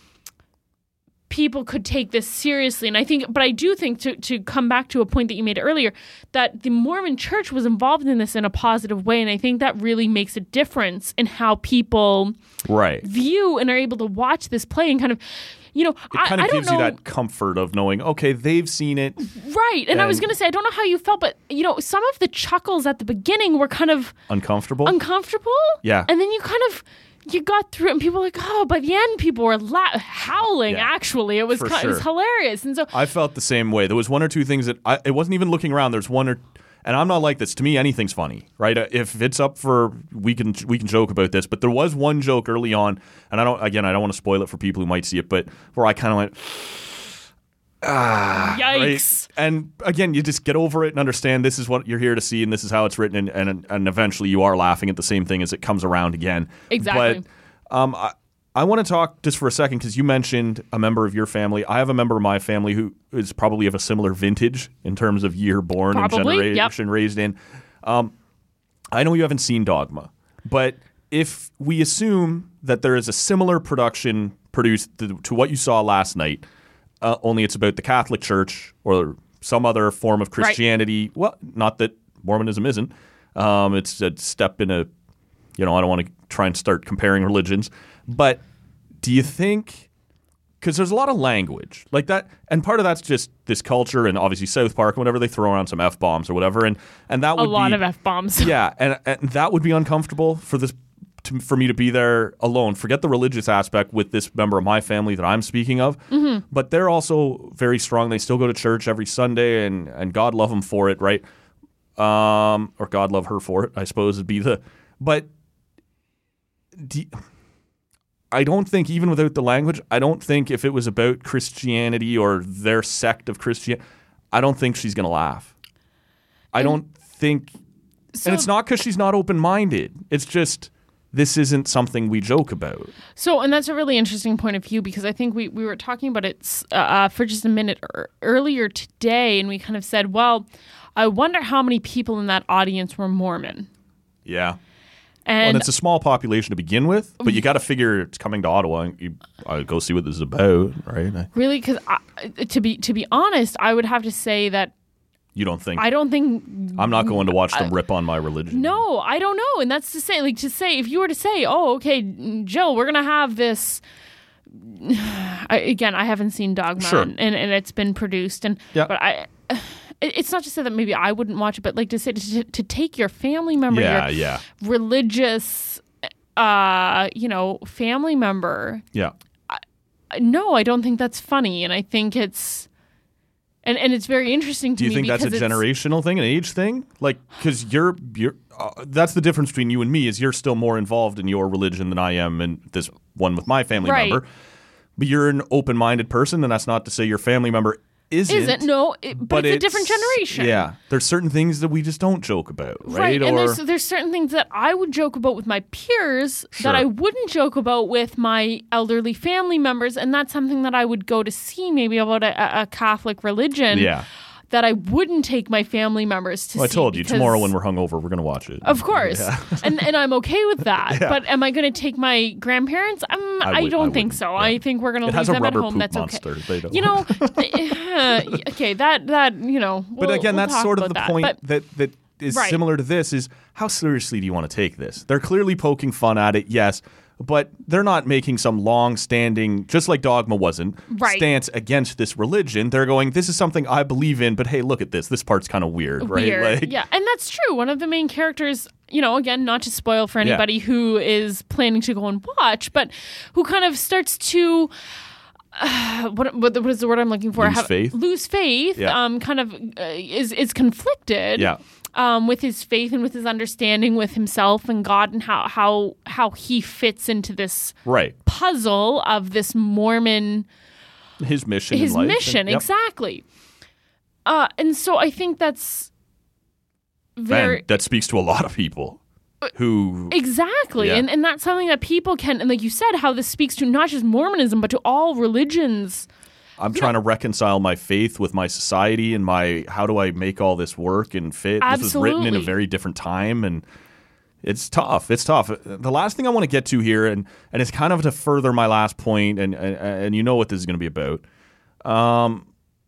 Speaker 9: people could take this seriously, and I think, but I do think to to come back to a point that you made earlier, that the Mormon Church was involved in this in a positive way, and I think that really makes a difference in how people
Speaker 2: Right.
Speaker 9: view and are able to watch this play and kind of, you know,
Speaker 2: It
Speaker 9: I,
Speaker 2: kind
Speaker 9: I
Speaker 2: of
Speaker 9: don't
Speaker 2: gives
Speaker 9: know.
Speaker 2: you that comfort of knowing, okay, they've seen it.
Speaker 9: Right. And I was
Speaker 2: And-
Speaker 9: going to say, I don't know how you felt, but, you know, some of the chuckles at the beginning were kind of
Speaker 2: Uncomfortable.
Speaker 9: uncomfortable.
Speaker 2: Yeah.
Speaker 9: And then you kind of, you got through it and people were like, oh, by the end, people were la- howling,
Speaker 2: Yeah.
Speaker 9: actually. It was,
Speaker 2: For
Speaker 9: kind, it was
Speaker 2: sure.
Speaker 9: hilarious. And so,
Speaker 2: I felt the same way. There was one or two things that I, it wasn't even looking around. There's one or, and I'm not like this. To me, anything's funny, right? Uh, If it's up for, we can we can joke about this. But there was one joke early on, and I don't. Again, I don't want to spoil it for people who might see it, but where I kind of went, right?
Speaker 9: yikes.
Speaker 2: And again, you just get over it and understand this is what you're here to see, and this is how it's written, and and, and eventually you are laughing at the same thing as it comes around again.
Speaker 9: Exactly.
Speaker 2: But um, I, I want to talk just for a second because you mentioned a member of your family. I have a member of my family who is probably of a similar vintage in terms of year born
Speaker 9: Probably,
Speaker 2: and
Speaker 9: yep.
Speaker 2: generation raised in. Um, I know you haven't seen Dogma, but if we assume that there is a similar production produced to, to what you saw last night, uh, only it's about the Catholic Church or some other form of Christianity. Well, not that Mormonism isn't. Um, it's a step in a, you know, I don't want to try and start comparing religions. But do you think, because there's a lot of language like that, and part of that's just this culture and obviously South Park, whenever they throw around some F-bombs or whatever, and, and that
Speaker 9: A
Speaker 2: would
Speaker 9: lot
Speaker 2: be,
Speaker 9: of F-bombs.
Speaker 2: Yeah, and, and that would be uncomfortable for this to, for me to be there alone. Forget the religious aspect with this member of my family that I'm speaking of,
Speaker 9: Mm-hmm.
Speaker 2: but they're also very strong. They still go to church every Sunday, and, and God love them for it, right? Um, or God love her for it, I suppose would be the. But do, I don't think, even without the language, I don't think if it was about Christianity or their sect of Christianity, I don't think she's going to laugh. I don't think,
Speaker 9: So-
Speaker 2: and it's not because she's not open-minded. It's just this isn't something we joke about.
Speaker 9: So, and that's a really interesting point of view because I think we, we were talking about it uh, uh, for just a minute er- earlier today, and we kind of said, well, I wonder how many people in that audience were Mormon.
Speaker 2: Yeah.
Speaker 9: And,
Speaker 2: And it's a small population to begin with, but you got to figure it's coming to Ottawa. And you uh, go see what this is about, right?
Speaker 9: really, because to be to be honest, I would have to say that
Speaker 2: You don't think
Speaker 9: I don't think
Speaker 2: I'm not going to watch them rip on my religion?
Speaker 9: No, I don't know. And that's to say, like, to say, if you were to say, oh, okay, Jill, we're going to have this. I, again, I haven't seen Dogma,
Speaker 2: Sure.
Speaker 9: and, and it's been produced. and
Speaker 2: Yeah.
Speaker 9: But I. it, it's not to say that maybe I wouldn't watch it, but like to say to, to take your family member,
Speaker 2: Yeah,
Speaker 9: your
Speaker 2: yeah.
Speaker 9: religious, uh, you know, family member.
Speaker 2: Yeah.
Speaker 9: No, I don't think that's funny, and I think it's, and, and it's very interesting to
Speaker 2: Do you
Speaker 9: me.
Speaker 2: think that's a
Speaker 9: because it's-
Speaker 2: generational thing, an age thing? Like, because you're you're uh, that's the difference between you and me is you're still more involved in your religion than I am in this one with my family
Speaker 9: Right.
Speaker 2: member. But you're an open-minded person, and that's not to say your family member isn't.
Speaker 9: Isn't no, it, but,
Speaker 2: but
Speaker 9: it's, a different generation.
Speaker 2: Yeah, there's certain things that we just don't joke about, right?
Speaker 9: Right, and
Speaker 2: Or
Speaker 9: there's there's certain things that I would joke about with my peers
Speaker 2: Sure.
Speaker 9: that I wouldn't joke about with my elderly family members, and that's something that I would go to see maybe about a, a Catholic religion.
Speaker 2: yeah.
Speaker 9: That I wouldn't take my family members to
Speaker 2: Well, I
Speaker 9: see.
Speaker 2: told you
Speaker 9: because-
Speaker 2: tomorrow when we're hungover, we're gonna watch it.
Speaker 9: Of course,
Speaker 2: Yeah.
Speaker 9: and and I'm okay with that.
Speaker 2: Yeah.
Speaker 9: But am I going to take my grandparents? Um,
Speaker 2: I
Speaker 9: I,
Speaker 2: would-
Speaker 9: don't
Speaker 2: I
Speaker 9: think
Speaker 2: wouldn't,
Speaker 9: so.
Speaker 2: yeah.
Speaker 9: I think we're going to
Speaker 2: It
Speaker 9: leave
Speaker 2: has a
Speaker 9: them at
Speaker 2: rubber
Speaker 9: home.
Speaker 2: poop
Speaker 9: That's
Speaker 2: monster.
Speaker 9: okay.
Speaker 2: They don't.
Speaker 9: You know, uh, okay, that that you know.
Speaker 2: But
Speaker 9: we'll-
Speaker 2: again,
Speaker 9: we'll
Speaker 2: that's
Speaker 9: talk
Speaker 2: sort of the
Speaker 9: about
Speaker 2: point
Speaker 9: But
Speaker 2: that, that is
Speaker 9: Right.
Speaker 2: similar to this is how seriously do you want to take this? They're clearly poking fun at it, yes, but they're not making some long-standing, just like Dogma wasn't,
Speaker 9: Right.
Speaker 2: stance against this religion. They're going, this is something I believe in, but hey, look at this. This part's kind of weird, right?
Speaker 9: weird.
Speaker 2: Like,
Speaker 9: Yeah, and that's true. One of the main characters, you know, again, not to spoil for
Speaker 2: Yeah.
Speaker 9: anybody who is planning to go and watch, but who kind of starts to. Uh, what, what what is the word I'm looking for?
Speaker 2: Lose faith?
Speaker 9: Lose faith.
Speaker 2: Yeah.
Speaker 9: Um, kind of uh, is is conflicted.
Speaker 2: Yeah.
Speaker 9: Um, with his faith and with his understanding with himself and God and how how how he fits into this
Speaker 2: Right.
Speaker 9: puzzle of this Mormon
Speaker 2: His mission
Speaker 9: his
Speaker 2: in life.
Speaker 9: mission
Speaker 2: And- yep.
Speaker 9: exactly. Uh, and so I think that's very
Speaker 2: And that speaks to a lot of people who
Speaker 9: exactly,
Speaker 2: Yeah.
Speaker 9: and and that's something that people can, and like you said, how this speaks to not just Mormonism but to all religions.
Speaker 2: I'm trying to reconcile my faith with my society and my how do I make all this work and fit. This was written in a
Speaker 9: Absolutely.
Speaker 2: very different time and it's tough. It's tough. The last thing I want to get to here and and it's kind of to further my last point and and, and you know what this is going to be about. Um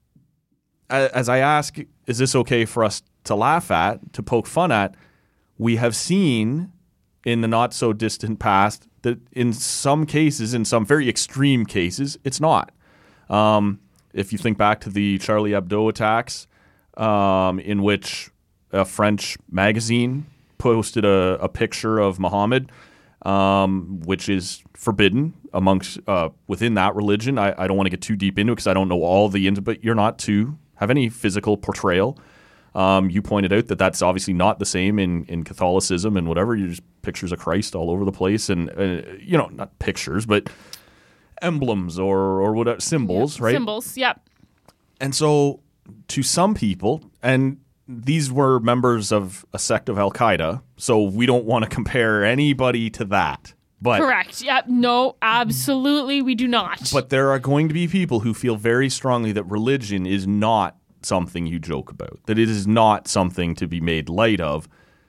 Speaker 2: a- as I ask, is this okay for us to laugh at, to poke fun at? We have seen in the not so distant past that in some cases, in some very extreme cases, it's not. Um, if you think back to the Charlie Hebdo attacks, um, in which a French magazine posted a, a picture of Muhammad, um, which is forbidden amongst uh, within that religion. I, I don't want to get too deep into it because I don't know all the ins, but you're not to have any physical portrayal. Um, you pointed out that that's obviously not the same in, in Catholicism and whatever. You just pictures of Christ all over the place, and uh, you know, not pictures, but emblems or or whatever symbols,
Speaker 9: Yeah,
Speaker 2: right?
Speaker 9: Symbols, yep.
Speaker 2: And so, to some people, and these were members of a sect of Al Qaeda, so we don't want to compare anybody to that. But
Speaker 9: Correct. Yep. No, absolutely, we do not.
Speaker 2: But there are going to be people who feel very strongly that religion is not something you joke about, that it is not something to be made light of.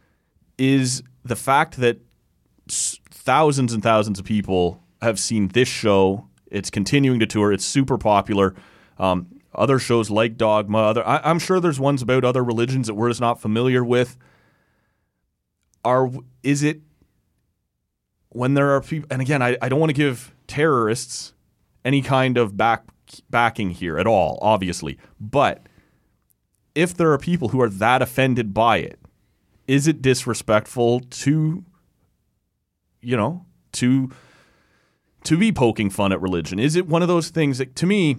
Speaker 2: Is the fact that s- thousands and thousands of people have seen this show. It's continuing to tour. It's super popular. Um, other shows like Dogma. Other, I, I'm sure there's ones about other religions that we're just not familiar with. Are is it when there are people? And again, I, I don't want to give terrorists any kind of back backing here at all, obviously. But if there are people who are that offended by it, is it disrespectful to, you know, to to be poking fun at religion? Is it one of those things that, to me,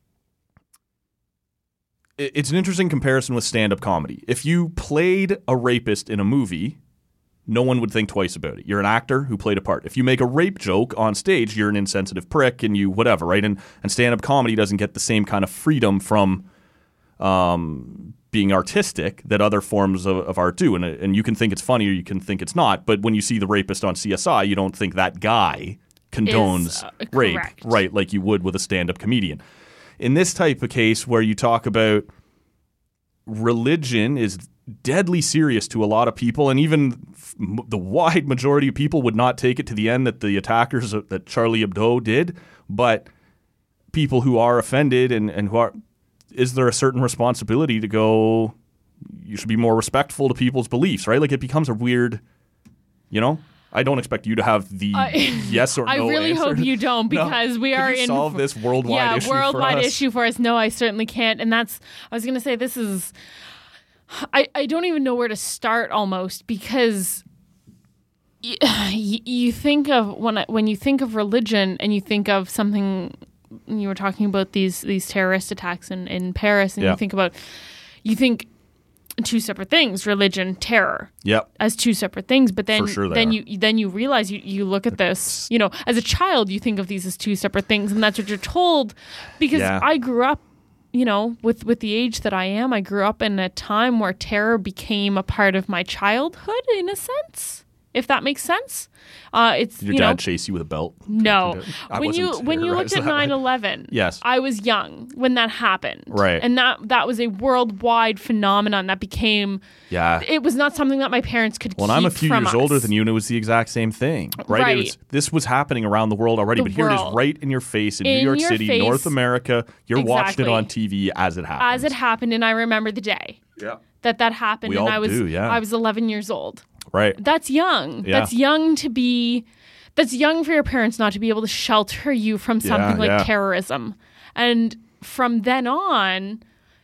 Speaker 2: it- it's an interesting comparison with stand-up comedy. If you played a rapist in a movie, no one would think twice about it. You're an actor who played a part. If you make a rape joke on stage, you're an insensitive prick and you whatever, right? And and stand-up comedy doesn't get the same kind of freedom from um, being artistic that other forms of, of art do. And, and you can think it's funny or you can think it's not. But when you see the rapist on C S I, you don't think that guy condones
Speaker 9: Is, uh,
Speaker 2: rape,
Speaker 9: correct.
Speaker 2: right? Like you would with a stand-up comedian. In this type of case where you talk about religion is deadly serious to a lot of people, and even f- m- the wide majority of people would not take it to the end that the attackers of, that Charlie Hebdo did, but people who are offended and, and who are, is there a certain responsibility to go, you should be more respectful to people's beliefs, right? Like it becomes a weird, you know? I don't expect you to have the
Speaker 9: I-
Speaker 2: yes or no
Speaker 9: I really
Speaker 2: answer.
Speaker 9: hope you don't,
Speaker 2: No.
Speaker 9: because we
Speaker 2: Can
Speaker 9: are
Speaker 2: you
Speaker 9: in
Speaker 2: solve this worldwide
Speaker 9: yeah,
Speaker 2: issue
Speaker 9: worldwide
Speaker 2: for us?
Speaker 9: issue for us. No, I certainly can't. And that's I was going to say this is I I don't even know where to start almost, because y- you think of when I, when you think of religion and you think of something, you were talking about these these terrorist attacks in, in Paris, and
Speaker 2: Yeah.
Speaker 9: you think about you think two separate things, religion, terror,
Speaker 2: Yep.
Speaker 9: as two separate things. But then
Speaker 2: For sure they
Speaker 9: then
Speaker 2: are.
Speaker 9: you then you realize you, you look at this, you know, as a child you think of these as two separate things, and that's what you're told, because
Speaker 2: Yeah.
Speaker 9: I grew up, you know, with with the age that I am, I grew up in a time where terror became a part of my childhood, in a sense, if that makes sense. Uh, it's
Speaker 2: Your
Speaker 9: you
Speaker 2: dad
Speaker 9: know,
Speaker 2: chased you with a belt?
Speaker 9: no.
Speaker 2: I
Speaker 9: When you
Speaker 2: wasn't
Speaker 9: when you looked
Speaker 2: terrorized
Speaker 9: at
Speaker 2: that way.
Speaker 9: nine eleven,
Speaker 2: Yes.
Speaker 9: I was young when that happened.
Speaker 2: Right.
Speaker 9: And that that was a worldwide phenomenon that became
Speaker 2: Yeah.
Speaker 9: it was not something that my parents could
Speaker 2: Well,
Speaker 9: keep
Speaker 2: and I'm a few
Speaker 9: from
Speaker 2: years
Speaker 9: us.
Speaker 2: older than you, and it was the exact same thing, right?
Speaker 9: Right.
Speaker 2: It was, this was happening around the world already,
Speaker 9: The
Speaker 2: but here it is
Speaker 9: world.
Speaker 2: right in your face in,
Speaker 9: In
Speaker 2: New York
Speaker 9: your
Speaker 2: City,
Speaker 9: face.
Speaker 2: North America. You're watching it
Speaker 9: Exactly.
Speaker 2: on T V as it happens.
Speaker 9: As it happened, and I remember the day
Speaker 2: Yeah.
Speaker 9: that that happened,
Speaker 2: We
Speaker 9: and
Speaker 2: all
Speaker 9: I was
Speaker 2: do, yeah.
Speaker 9: I was eleven years old.
Speaker 2: Right.
Speaker 9: That's young.
Speaker 2: Yeah.
Speaker 9: That's young to be. That's young for your parents not to be able to shelter you from something like
Speaker 2: yeah.
Speaker 9: terrorism. And from then on,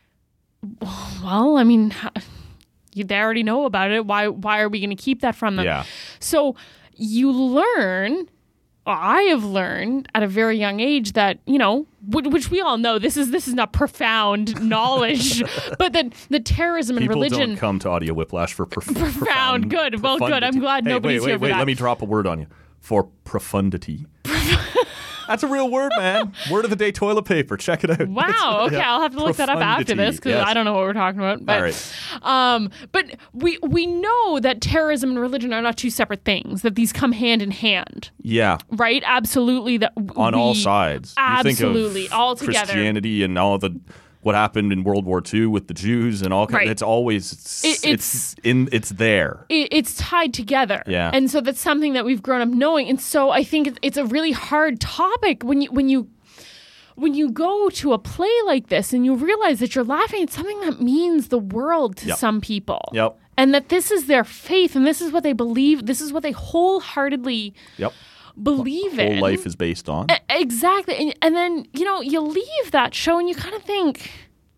Speaker 9: well, I mean, you, they already know about it. Why? Why are we going to keep that from them?
Speaker 2: Yeah.
Speaker 9: So you learn. I have learned at a very young age that, you know, which, which we all know, this is this is not profound knowledge, but that the terrorism and
Speaker 2: People
Speaker 9: religion.
Speaker 2: don't come to Audio Whiplash for prof-
Speaker 9: Profound. Good. Well, good. I'm
Speaker 2: profundity.
Speaker 9: glad
Speaker 2: hey,
Speaker 9: nobody's
Speaker 2: wait, wait,
Speaker 9: here for
Speaker 2: wait.
Speaker 9: that.
Speaker 2: Let me drop a word on you. For profundity. That's a real word, man. Word of the day, toilet paper. Check it out.
Speaker 9: Wow. Okay,
Speaker 2: Yeah.
Speaker 9: I'll have to look that up after this, because
Speaker 2: Yes.
Speaker 9: I don't know what we're talking about. But,
Speaker 2: All right.
Speaker 9: um, but we we know that terrorism and religion are not two separate things. That these come hand in hand,
Speaker 2: Yeah.
Speaker 9: right? Absolutely. That
Speaker 2: On
Speaker 9: we,
Speaker 2: all sides. You
Speaker 9: Absolutely,
Speaker 2: think of
Speaker 9: all together.
Speaker 2: Christianity and all the what happened in World War Two with the Jews and all kinds.
Speaker 9: Right.
Speaker 2: It's always it's,
Speaker 9: It-
Speaker 2: it's
Speaker 9: it's-
Speaker 2: in it's there.
Speaker 9: It, it's tied together.
Speaker 2: Yeah.
Speaker 9: And so that's something that we've grown up knowing. And so I think it's- it's a really hard topic when you when you when you go to a play like this and you realize that you're laughing at something that means the world to
Speaker 2: Yep.
Speaker 9: some people.
Speaker 2: Yep.
Speaker 9: And that this is their faith and this is what they believe. This is what they wholeheartedly
Speaker 2: Yep.
Speaker 9: believe
Speaker 2: Whole
Speaker 9: in.
Speaker 2: life is based on.
Speaker 9: E- Exactly. And, and then, you know, you leave that show and you kind of think,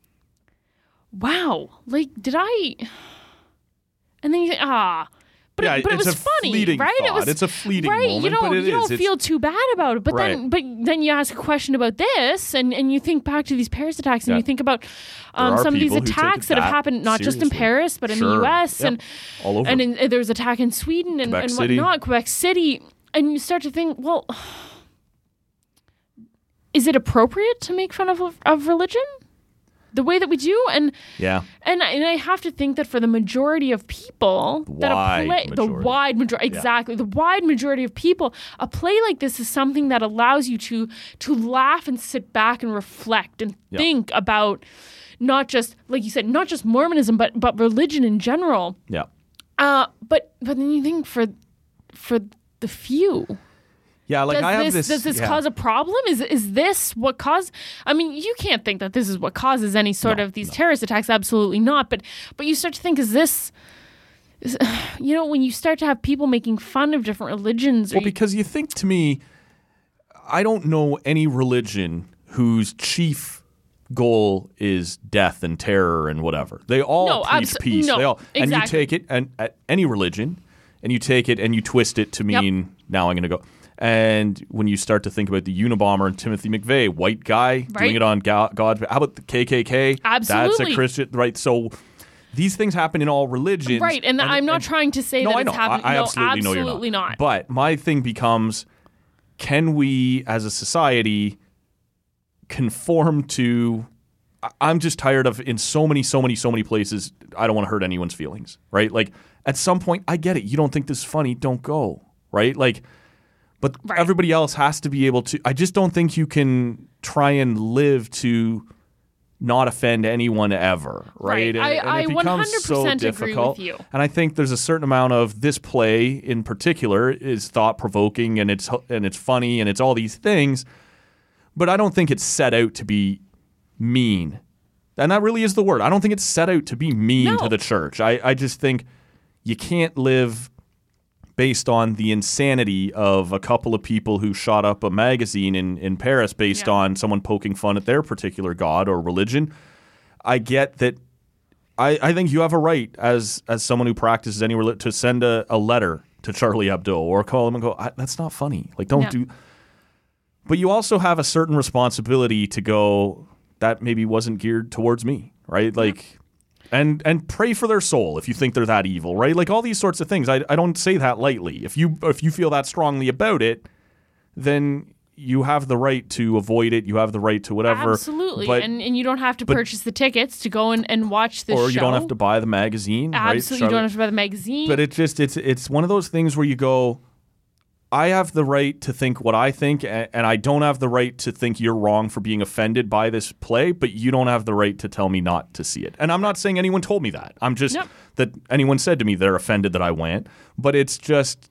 Speaker 9: wow, like, did I? And then you think, ah. But,
Speaker 2: Yeah,
Speaker 9: it, but it
Speaker 2: it's
Speaker 9: was
Speaker 2: a
Speaker 9: funny,
Speaker 2: fleeting
Speaker 9: right? It
Speaker 2: thought.
Speaker 9: was
Speaker 2: It's a fleeting
Speaker 9: right?
Speaker 2: moment,
Speaker 9: You don't,
Speaker 2: but it
Speaker 9: you don't
Speaker 2: is. It's-
Speaker 9: feel too bad about it. But then,
Speaker 2: Right.
Speaker 9: but then you ask a question about this, and, and you think back to these Paris attacks, and
Speaker 2: Yeah.
Speaker 9: you think about um,
Speaker 2: are
Speaker 9: some of these
Speaker 2: people who take
Speaker 9: attacks
Speaker 2: it
Speaker 9: that have
Speaker 2: that
Speaker 9: happened not just in
Speaker 2: seriously.
Speaker 9: Paris, but in the
Speaker 2: Sure.
Speaker 9: U S
Speaker 2: Yep.
Speaker 9: and
Speaker 2: All over.
Speaker 9: and in, uh, there was attack in Sweden and,
Speaker 2: Quebec
Speaker 9: and
Speaker 2: City.
Speaker 9: whatnot, Quebec City, and you start to think, well, is it appropriate to make fun of of religion the way that we do? And
Speaker 2: Yeah.
Speaker 9: and I- and I have to think that for the majority of people, that a
Speaker 2: wide
Speaker 9: play, the
Speaker 2: majority.
Speaker 9: wide majority, exactly, the wide majority of people, a play like this is something that allows you to to laugh and sit back and reflect and
Speaker 2: Yeah.
Speaker 9: think about not just, like you said, not just Mormonism, but but religion in general.
Speaker 2: Yeah.
Speaker 9: Uh, but but then you think for for the few.
Speaker 2: Yeah, like
Speaker 9: Does
Speaker 2: I have
Speaker 9: this,
Speaker 2: this
Speaker 9: does this
Speaker 2: yeah.
Speaker 9: cause a problem? Is is this what caused? I mean, you can't think that this is what causes any sort
Speaker 2: No,
Speaker 9: of these
Speaker 2: no.
Speaker 9: terrorist attacks. Absolutely not. But but you start to think, is this? Is, you know, when you start to have people making fun of different religions, or
Speaker 2: Well,
Speaker 9: you-
Speaker 2: because you think to me, I don't know any religion whose chief goal is death and terror and whatever. They all
Speaker 9: No,
Speaker 2: preach
Speaker 9: abso-
Speaker 2: peace.
Speaker 9: no,
Speaker 2: they all, and you
Speaker 9: exactly.
Speaker 2: take it and at any religion, and you take it and you twist it to
Speaker 9: Yep.
Speaker 2: mean now I'm going to go. And when you start to think about the Unabomber and Timothy McVeigh, white guy doing
Speaker 9: Right.
Speaker 2: it on Ga- God, how about the K K K? That's
Speaker 9: Absolutely.
Speaker 2: a Christian, right? So these things happen in all religions,
Speaker 9: right, and, I'm not
Speaker 2: and-
Speaker 9: trying to say
Speaker 2: no,
Speaker 9: that
Speaker 2: I
Speaker 9: it's
Speaker 2: know.
Speaker 9: happening.
Speaker 2: I, I
Speaker 9: no,
Speaker 2: absolutely know you're
Speaker 9: absolutely
Speaker 2: not.
Speaker 9: not.
Speaker 2: But my thing becomes, can we, as a society, conform to? I- I'm just tired of in so many, so many, so many places. I don't want to hurt anyone's feelings, right? Like at some point, I get it. You don't think this is funny? Don't go, right? Like, but
Speaker 9: Right.
Speaker 2: everybody else has to be able to. I just don't think you can try and live to not offend anyone ever, right?
Speaker 9: Right. I-
Speaker 2: And,
Speaker 9: I
Speaker 2: and it becomes
Speaker 9: one hundred
Speaker 2: so
Speaker 9: percent agree with
Speaker 2: difficult.
Speaker 9: you.
Speaker 2: And I think there's a certain amount of this play in particular is thought provoking and it's and it's funny and it's all these things, but I don't think it's set out to be mean. And that really is the word. I don't think it's set out to be mean
Speaker 9: No.
Speaker 2: to the church. I, I just think you can't live based on the insanity of a couple of people who shot up a magazine in, in Paris based
Speaker 9: Yeah.
Speaker 2: on someone poking fun at their particular god or religion. I get that. I, I think you have a right as as someone who practices any religion to send a, a letter to Charlie Hebdo or call him and go, that's not funny. Like, don't
Speaker 9: Yeah.
Speaker 2: do. But you also have a certain responsibility to go, that maybe wasn't geared towards me, right? Like, and and pray for their soul if you think they're that evil, right? Like all these sorts of things. I I don't say that lightly. If you if you feel that strongly about it, then you have the right to avoid it. You have the right to whatever.
Speaker 9: Absolutely.
Speaker 2: But,
Speaker 9: and and you don't have to
Speaker 2: but-
Speaker 9: purchase the tickets to go and, and watch the
Speaker 2: or
Speaker 9: show.
Speaker 2: you don't have to buy the magazine.
Speaker 9: Absolutely.
Speaker 2: right,
Speaker 9: You
Speaker 2: Charlotte?
Speaker 9: don't have to buy the magazine.
Speaker 2: But it just it's it's one of those things where you go, I have the right to think what I think, and, and I don't have the right to think you're wrong for being offended by this play, but you don't have the right to tell me not to see it. And I'm not saying anyone told me that. I'm just
Speaker 9: Nope.
Speaker 2: that anyone said to me they're offended that I went. But it's just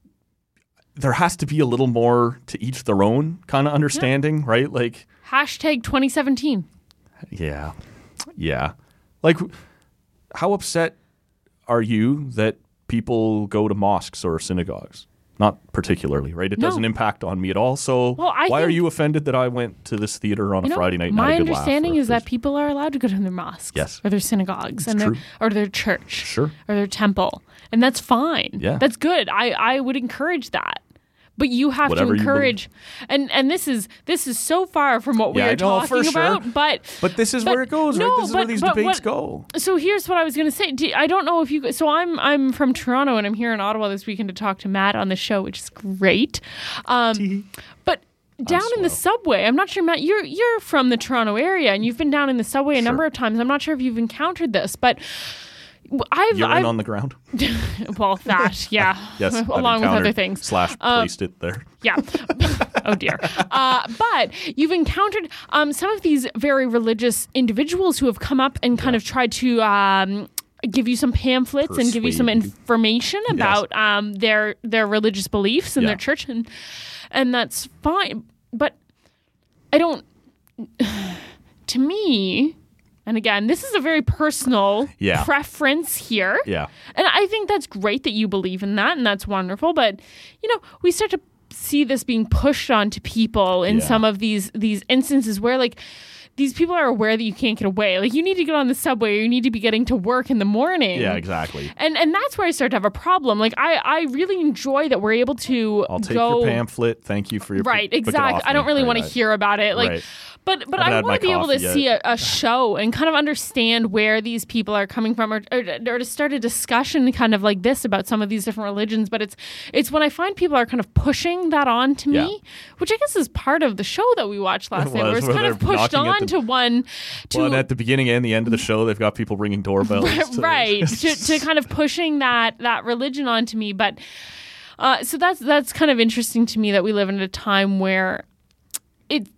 Speaker 2: there has to be a little more to each their own kind of understanding, right? Like
Speaker 9: Hashtag twenty seventeen.
Speaker 2: yeah. Yeah. Like, how upset are you that people go to mosques or synagogues? Not particularly, right? It
Speaker 9: No.
Speaker 2: doesn't impact on me at all. So
Speaker 9: Well, I
Speaker 2: why are
Speaker 9: think-
Speaker 2: you offended that I went to this theater on
Speaker 9: You
Speaker 2: a
Speaker 9: know,
Speaker 2: Friday night and
Speaker 9: my
Speaker 2: had a good laugh?
Speaker 9: understanding
Speaker 2: or
Speaker 9: is that
Speaker 2: Thursday?
Speaker 9: people are allowed to go to their mosques
Speaker 2: Yes.
Speaker 9: or their synagogues
Speaker 2: It's
Speaker 9: and their,
Speaker 2: true.
Speaker 9: or their church
Speaker 2: Sure.
Speaker 9: or their temple. And that's fine.
Speaker 2: Yeah.
Speaker 9: That's good. I, I would encourage that. But you have
Speaker 2: Whatever
Speaker 9: to
Speaker 2: you
Speaker 9: encourage, and and this is this is so far from what we
Speaker 2: Yeah,
Speaker 9: are
Speaker 2: I know, for
Speaker 9: talking
Speaker 2: sure.
Speaker 9: about. But
Speaker 2: But this is
Speaker 9: but-
Speaker 2: where it goes,
Speaker 9: no,
Speaker 2: right? This is where
Speaker 9: but-
Speaker 2: these
Speaker 9: but
Speaker 2: debates
Speaker 9: what-
Speaker 2: go.
Speaker 9: So here's what I was going to say. Do, I don't know if you. So I'm I'm from Toronto and I'm here in Ottawa this weekend to talk to Matt on the show, which is great. Um, but down in the
Speaker 2: swell.
Speaker 9: subway, I'm not sure, Matt. You're you're from the Toronto area and you've been down in the subway a number of times. I'm not sure if you've encountered this, but I've
Speaker 2: You're
Speaker 9: I've
Speaker 2: in on the ground.
Speaker 9: well that yeah
Speaker 2: Yes, I've
Speaker 9: along with other
Speaker 2: encountered
Speaker 9: things.
Speaker 2: Slash
Speaker 9: Um,
Speaker 2: placed it there.
Speaker 9: Yeah. Oh dear. Uh, but you've encountered um, some of these very religious individuals who have come up and kind of tried to um, give you some pamphlets and give you some
Speaker 2: Persuade you.
Speaker 9: information about um, their their religious beliefs and
Speaker 2: Yeah.
Speaker 9: their church, and and that's fine. But I don't. To me. And again, this is a very personal
Speaker 2: Yeah.
Speaker 9: preference here.
Speaker 2: Yeah.
Speaker 9: And I think that's great that you believe in that, and that's wonderful. But, you know, we start to see this being pushed onto people in
Speaker 2: Yeah.
Speaker 9: some of these these instances where, like, these people are aware that you can't get away. Like, you need to get on the subway or you need to be getting to work in the morning.
Speaker 2: Yeah, exactly.
Speaker 9: And and that's where I start to have a problem. Like, I, I really enjoy that we're able to
Speaker 2: I'll take
Speaker 9: go...
Speaker 2: your pamphlet. Thank you for your
Speaker 9: Right,
Speaker 2: but get
Speaker 9: exactly.
Speaker 2: off
Speaker 9: I don't
Speaker 2: me.
Speaker 9: really
Speaker 2: Right,
Speaker 9: want to
Speaker 2: I-
Speaker 9: hear about it. Like,
Speaker 2: Right.
Speaker 9: but but
Speaker 2: Haven't
Speaker 9: I
Speaker 2: had my
Speaker 9: want to be able to
Speaker 2: coffee
Speaker 9: see a, a show and kind of understand where these people are coming from, or, or, or to start a discussion kind of like this about some of these different religions. But it's it's when I find people are kind of pushing that on to
Speaker 2: Yeah.
Speaker 9: me, which I guess is part of the show that we watched last
Speaker 2: It
Speaker 9: night, where
Speaker 2: was,
Speaker 9: it's
Speaker 2: where
Speaker 9: kind of
Speaker 2: they're
Speaker 9: pushed
Speaker 2: knocking at
Speaker 9: on
Speaker 2: the-
Speaker 9: to one to
Speaker 2: Well, and at the beginning and the end of the show, they've got people ringing doorbells. to-
Speaker 9: right to, to kind of pushing that that religion onto me. But uh, so that's that's kind of interesting to me that we live in a time where it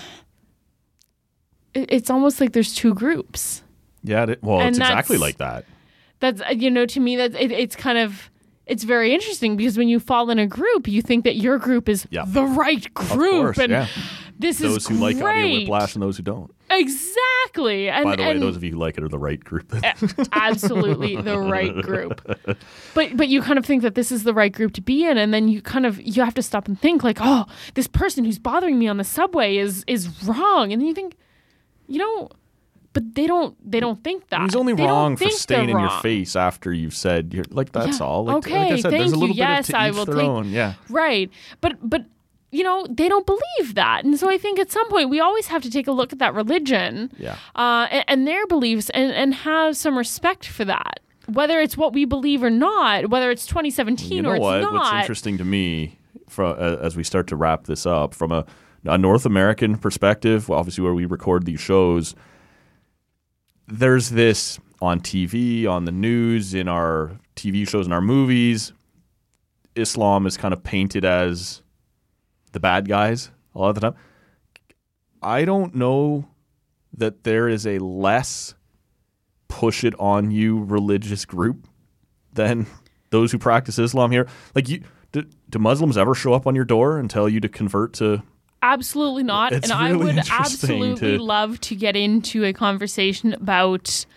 Speaker 9: it- it's almost like there's two groups.
Speaker 2: Yeah, it, well,
Speaker 9: And
Speaker 2: it's exactly
Speaker 9: that's-
Speaker 2: like that.
Speaker 9: That's uh, you know, to me that it, it's kind of it's very interesting because when you fall in a group, you think that your group is
Speaker 2: Yeah.
Speaker 9: the right group,
Speaker 2: course,
Speaker 9: and
Speaker 2: yeah.
Speaker 9: this
Speaker 2: Those
Speaker 9: is
Speaker 2: who like audio
Speaker 9: great.
Speaker 2: whiplash and those who don't.
Speaker 9: Exactly. And,
Speaker 2: By the way,
Speaker 9: and
Speaker 2: those of you who like it are the right group.
Speaker 9: absolutely the right group. But but you kind of think that this is the right group to be in, and then you kind of you have to stop and think like, oh, this person who's bothering me on the subway is is wrong, and then you think, you know, but they don't they don't think that.
Speaker 2: He's only
Speaker 9: They don't
Speaker 2: wrong for
Speaker 9: think
Speaker 2: staying
Speaker 9: they're
Speaker 2: in your
Speaker 9: wake
Speaker 2: face after you've said you're like that's
Speaker 9: Yeah,
Speaker 2: all. Like,
Speaker 9: okay,
Speaker 2: like I said,
Speaker 9: thank
Speaker 2: there's a little
Speaker 9: you.
Speaker 2: bit
Speaker 9: Yes,
Speaker 2: of to
Speaker 9: I
Speaker 2: each
Speaker 9: will
Speaker 2: their
Speaker 9: take-
Speaker 2: own. Yeah.
Speaker 9: Right. But but you know, they don't believe that. And so I think at some point we always have to take a look at that religion
Speaker 2: Yeah.
Speaker 9: uh, and, and their beliefs and, and have some respect for that. Whether it's what we believe or not, whether it's twenty seventeen
Speaker 2: You know
Speaker 9: or it's
Speaker 2: what?
Speaker 9: not.
Speaker 2: What's interesting to me, from uh, as we start to wrap this up, from a, a North American perspective, well, obviously where we record these shows, there's this on T V, on the news, in our T V shows, in our movies. Islam is kind of painted as the bad guys a lot of the time. I don't know that there is a less push it on you religious group than those who practice Islam here. Like, you, do, do Muslims ever show up on your door and tell you to convert to?
Speaker 9: Absolutely not.
Speaker 2: It's
Speaker 9: and I
Speaker 2: really
Speaker 9: would
Speaker 2: interesting
Speaker 9: absolutely
Speaker 2: to-
Speaker 9: love to get into a conversation about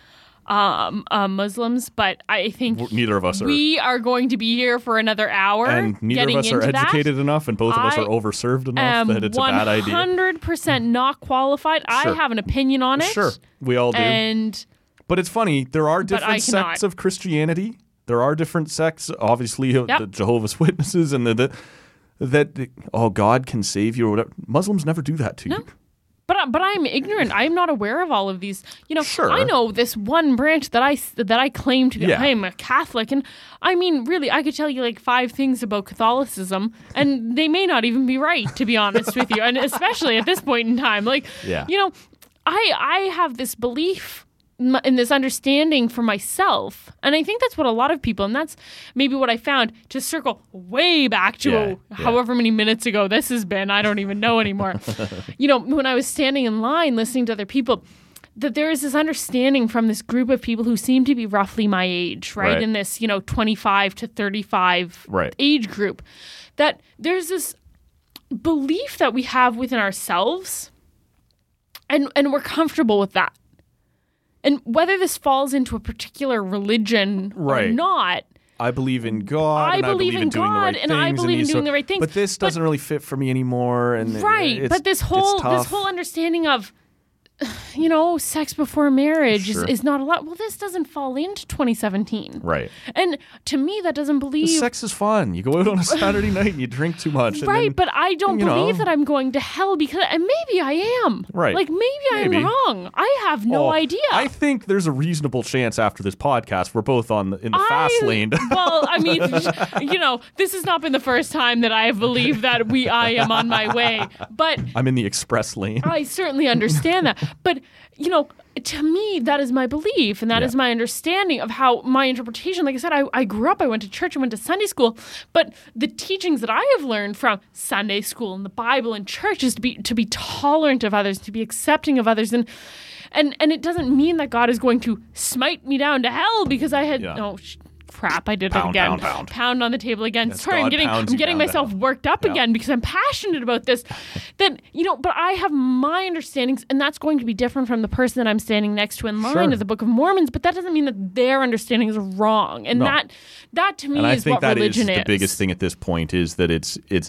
Speaker 9: um, uh, Muslims, but I think
Speaker 2: neither of us are.
Speaker 9: We are going to be here for another hour.
Speaker 2: And neither of us are educated
Speaker 9: that.
Speaker 2: enough, and both of us
Speaker 9: I
Speaker 2: are overserved enough that it's a bad idea.
Speaker 9: one hundred percent not qualified.
Speaker 2: Sure.
Speaker 9: I have an opinion on it.
Speaker 2: Sure, we all do.
Speaker 9: And
Speaker 2: but it's funny. There are different sects of Christianity. There are different sects, obviously, of
Speaker 9: yep.
Speaker 2: the Jehovah's Witnesses, and the, the that oh God can save you or whatever. Muslims never do that to
Speaker 9: no.
Speaker 2: you.
Speaker 9: But but I'm ignorant. I'm not aware of all of these. You know,
Speaker 2: sure.
Speaker 9: I know this one branch that I that I claim to be.
Speaker 2: Yeah.
Speaker 9: I am a Catholic, and I mean, really, I could tell you like five things about Catholicism, and they may not even be right, to be honest with you. And especially at this point in time, like,
Speaker 2: yeah.
Speaker 9: you know, I I have this belief in this understanding for myself, and I think that's what a lot of people, and that's maybe what I found, to circle way back to
Speaker 2: yeah,
Speaker 9: yeah. however many minutes ago this has been, I don't even know anymore. You know, when I was standing in line listening to other people, that there is this understanding from this group of people who seem to be roughly my age, right,
Speaker 2: right.
Speaker 9: in this, you know, twenty-five to thirty-five
Speaker 2: right.
Speaker 9: age group, that there's this belief that we have within ourselves, and and we're comfortable with that. And whether this falls into a particular religion
Speaker 2: right.
Speaker 9: or not,
Speaker 2: I believe in God.
Speaker 9: I
Speaker 2: and
Speaker 9: believe
Speaker 2: I believe
Speaker 9: in
Speaker 2: in doing
Speaker 9: God,
Speaker 2: the right
Speaker 9: and
Speaker 2: things
Speaker 9: I believe in doing
Speaker 2: so,
Speaker 9: the right things.
Speaker 2: But this doesn't
Speaker 9: but,
Speaker 2: really fit for me anymore. And
Speaker 9: right.
Speaker 2: It's,
Speaker 9: but this whole
Speaker 2: it's
Speaker 9: this whole understanding of, you know, sex before marriage
Speaker 2: sure.
Speaker 9: is, is not allowed. Well, this doesn't fall into twenty seventeen.
Speaker 2: Right.
Speaker 9: And to me, that doesn't believe...
Speaker 2: The sex is fun. You go out on a Saturday night and you drink too much. And
Speaker 9: right,
Speaker 2: then,
Speaker 9: but I don't
Speaker 2: you
Speaker 9: believe
Speaker 2: know,
Speaker 9: that I'm going to hell because... And maybe I am.
Speaker 2: Right.
Speaker 9: Like, maybe,
Speaker 2: maybe.
Speaker 9: I'm wrong. I have no
Speaker 2: oh,
Speaker 9: idea.
Speaker 2: I think there's a reasonable chance after this podcast we're both on the, in the
Speaker 9: I,
Speaker 2: fast lane.
Speaker 9: Well, I mean, you know, this has not been the first time that I have believed that we I am on my way. But
Speaker 2: I'm in the express lane.
Speaker 9: I certainly understand that. But, you know, to me, that is my belief, and that
Speaker 2: yeah.
Speaker 9: is my understanding of how my interpretation. Like I said, I, I grew up, I went to church, I went to Sunday school, but the teachings that I have learned from Sunday school and the Bible and church is to be to be tolerant of others, to be accepting of others, and and and it doesn't mean that God is going to smite me down to hell because I had
Speaker 2: yeah.
Speaker 9: oh sh- crap, I did
Speaker 2: pound,
Speaker 9: it again.
Speaker 2: Pound, pound.
Speaker 9: Pound on the table again.
Speaker 2: Yes,
Speaker 9: Sorry,
Speaker 2: God
Speaker 9: I'm getting I'm getting myself worked up
Speaker 2: yeah.
Speaker 9: again because I'm passionate about this. That, you know, but I have my understandings, and that's going to be different from the person that I'm standing next to in line
Speaker 2: sure.
Speaker 9: of the Book of Mormons, but that doesn't mean that their understandings are wrong. And
Speaker 2: no.
Speaker 9: that that to me
Speaker 2: and
Speaker 9: is
Speaker 2: I think
Speaker 9: what
Speaker 2: that
Speaker 9: religion
Speaker 2: is
Speaker 9: is.
Speaker 2: the biggest thing at this point is that it's it's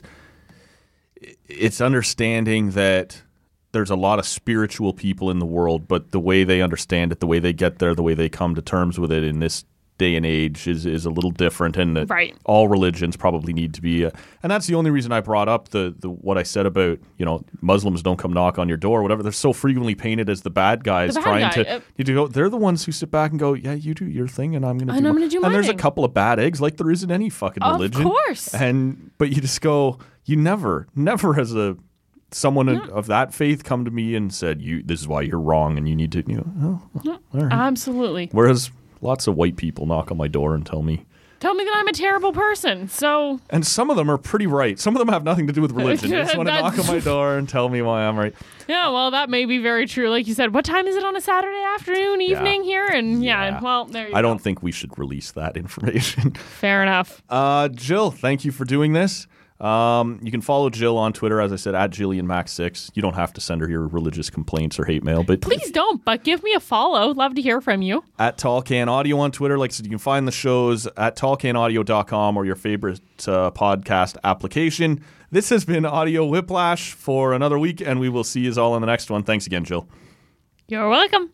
Speaker 2: it's understanding that there's a lot of spiritual people in the world, but the way they understand it, the way they get there, the way they come to terms with it in this day and age is is a little different, and that
Speaker 9: right.
Speaker 2: all religions probably need to be. Uh, and that's the only reason I brought up the, the what I said about, you know, Muslims don't come knock on your door, or whatever. They're so frequently painted as the bad guys,
Speaker 9: the bad
Speaker 2: trying
Speaker 9: guy.
Speaker 2: to.
Speaker 9: Uh,
Speaker 2: you to go. They're the ones who sit back and go, yeah, you do your thing, and I'm going to do.
Speaker 9: And I'm
Speaker 2: my,
Speaker 9: going to do
Speaker 2: And there's
Speaker 9: mine.
Speaker 2: a couple of bad eggs, like there is in any fucking
Speaker 9: Of
Speaker 2: religion.
Speaker 9: Of course.
Speaker 2: And but you just go. You never, never has a. Someone
Speaker 9: no.
Speaker 2: of that faith come to me and said, "You, this is why you're wrong, and you need to." You know, oh,
Speaker 9: no.
Speaker 2: all right.
Speaker 9: Absolutely.
Speaker 2: Whereas lots of white people knock on my door and tell me,
Speaker 9: Tell me that I'm a terrible person. So,
Speaker 2: and some of them are pretty right. Some of them have nothing to do with religion. They just want to knock on my door and tell me why I'm right.
Speaker 9: Yeah, well, that may be very true. Like you said, what time is it on a Saturday afternoon, evening
Speaker 2: yeah.
Speaker 9: here? And yeah,
Speaker 2: yeah,
Speaker 9: well, there you
Speaker 2: I
Speaker 9: go.
Speaker 2: don't think we should release that information.
Speaker 9: Fair enough.
Speaker 2: Uh, Jill, thank you for doing this. Um, you can follow Jill on Twitter, as I said, at Jillian Mac six. You don't have to send her your religious complaints or hate mail, but
Speaker 9: please don't. But give me a follow. Love to hear from you.
Speaker 2: At Tall Can Audio on Twitter. Like I said, you can find the shows at tall can audio dot com or your favorite uh, podcast application. This has been Audio Whiplash for another week, and we will see you all on the next one. Thanks again, Jill.
Speaker 9: You're welcome.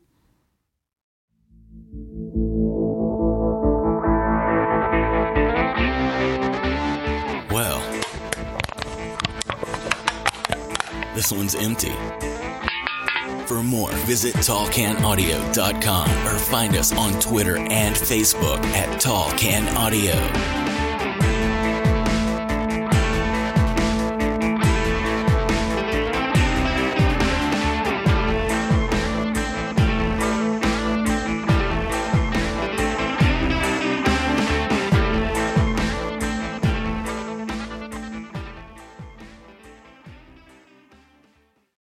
Speaker 8: Well, this one's empty. For more, visit tall can audio dot com or find us on Twitter and Facebook at Tall Can Audio.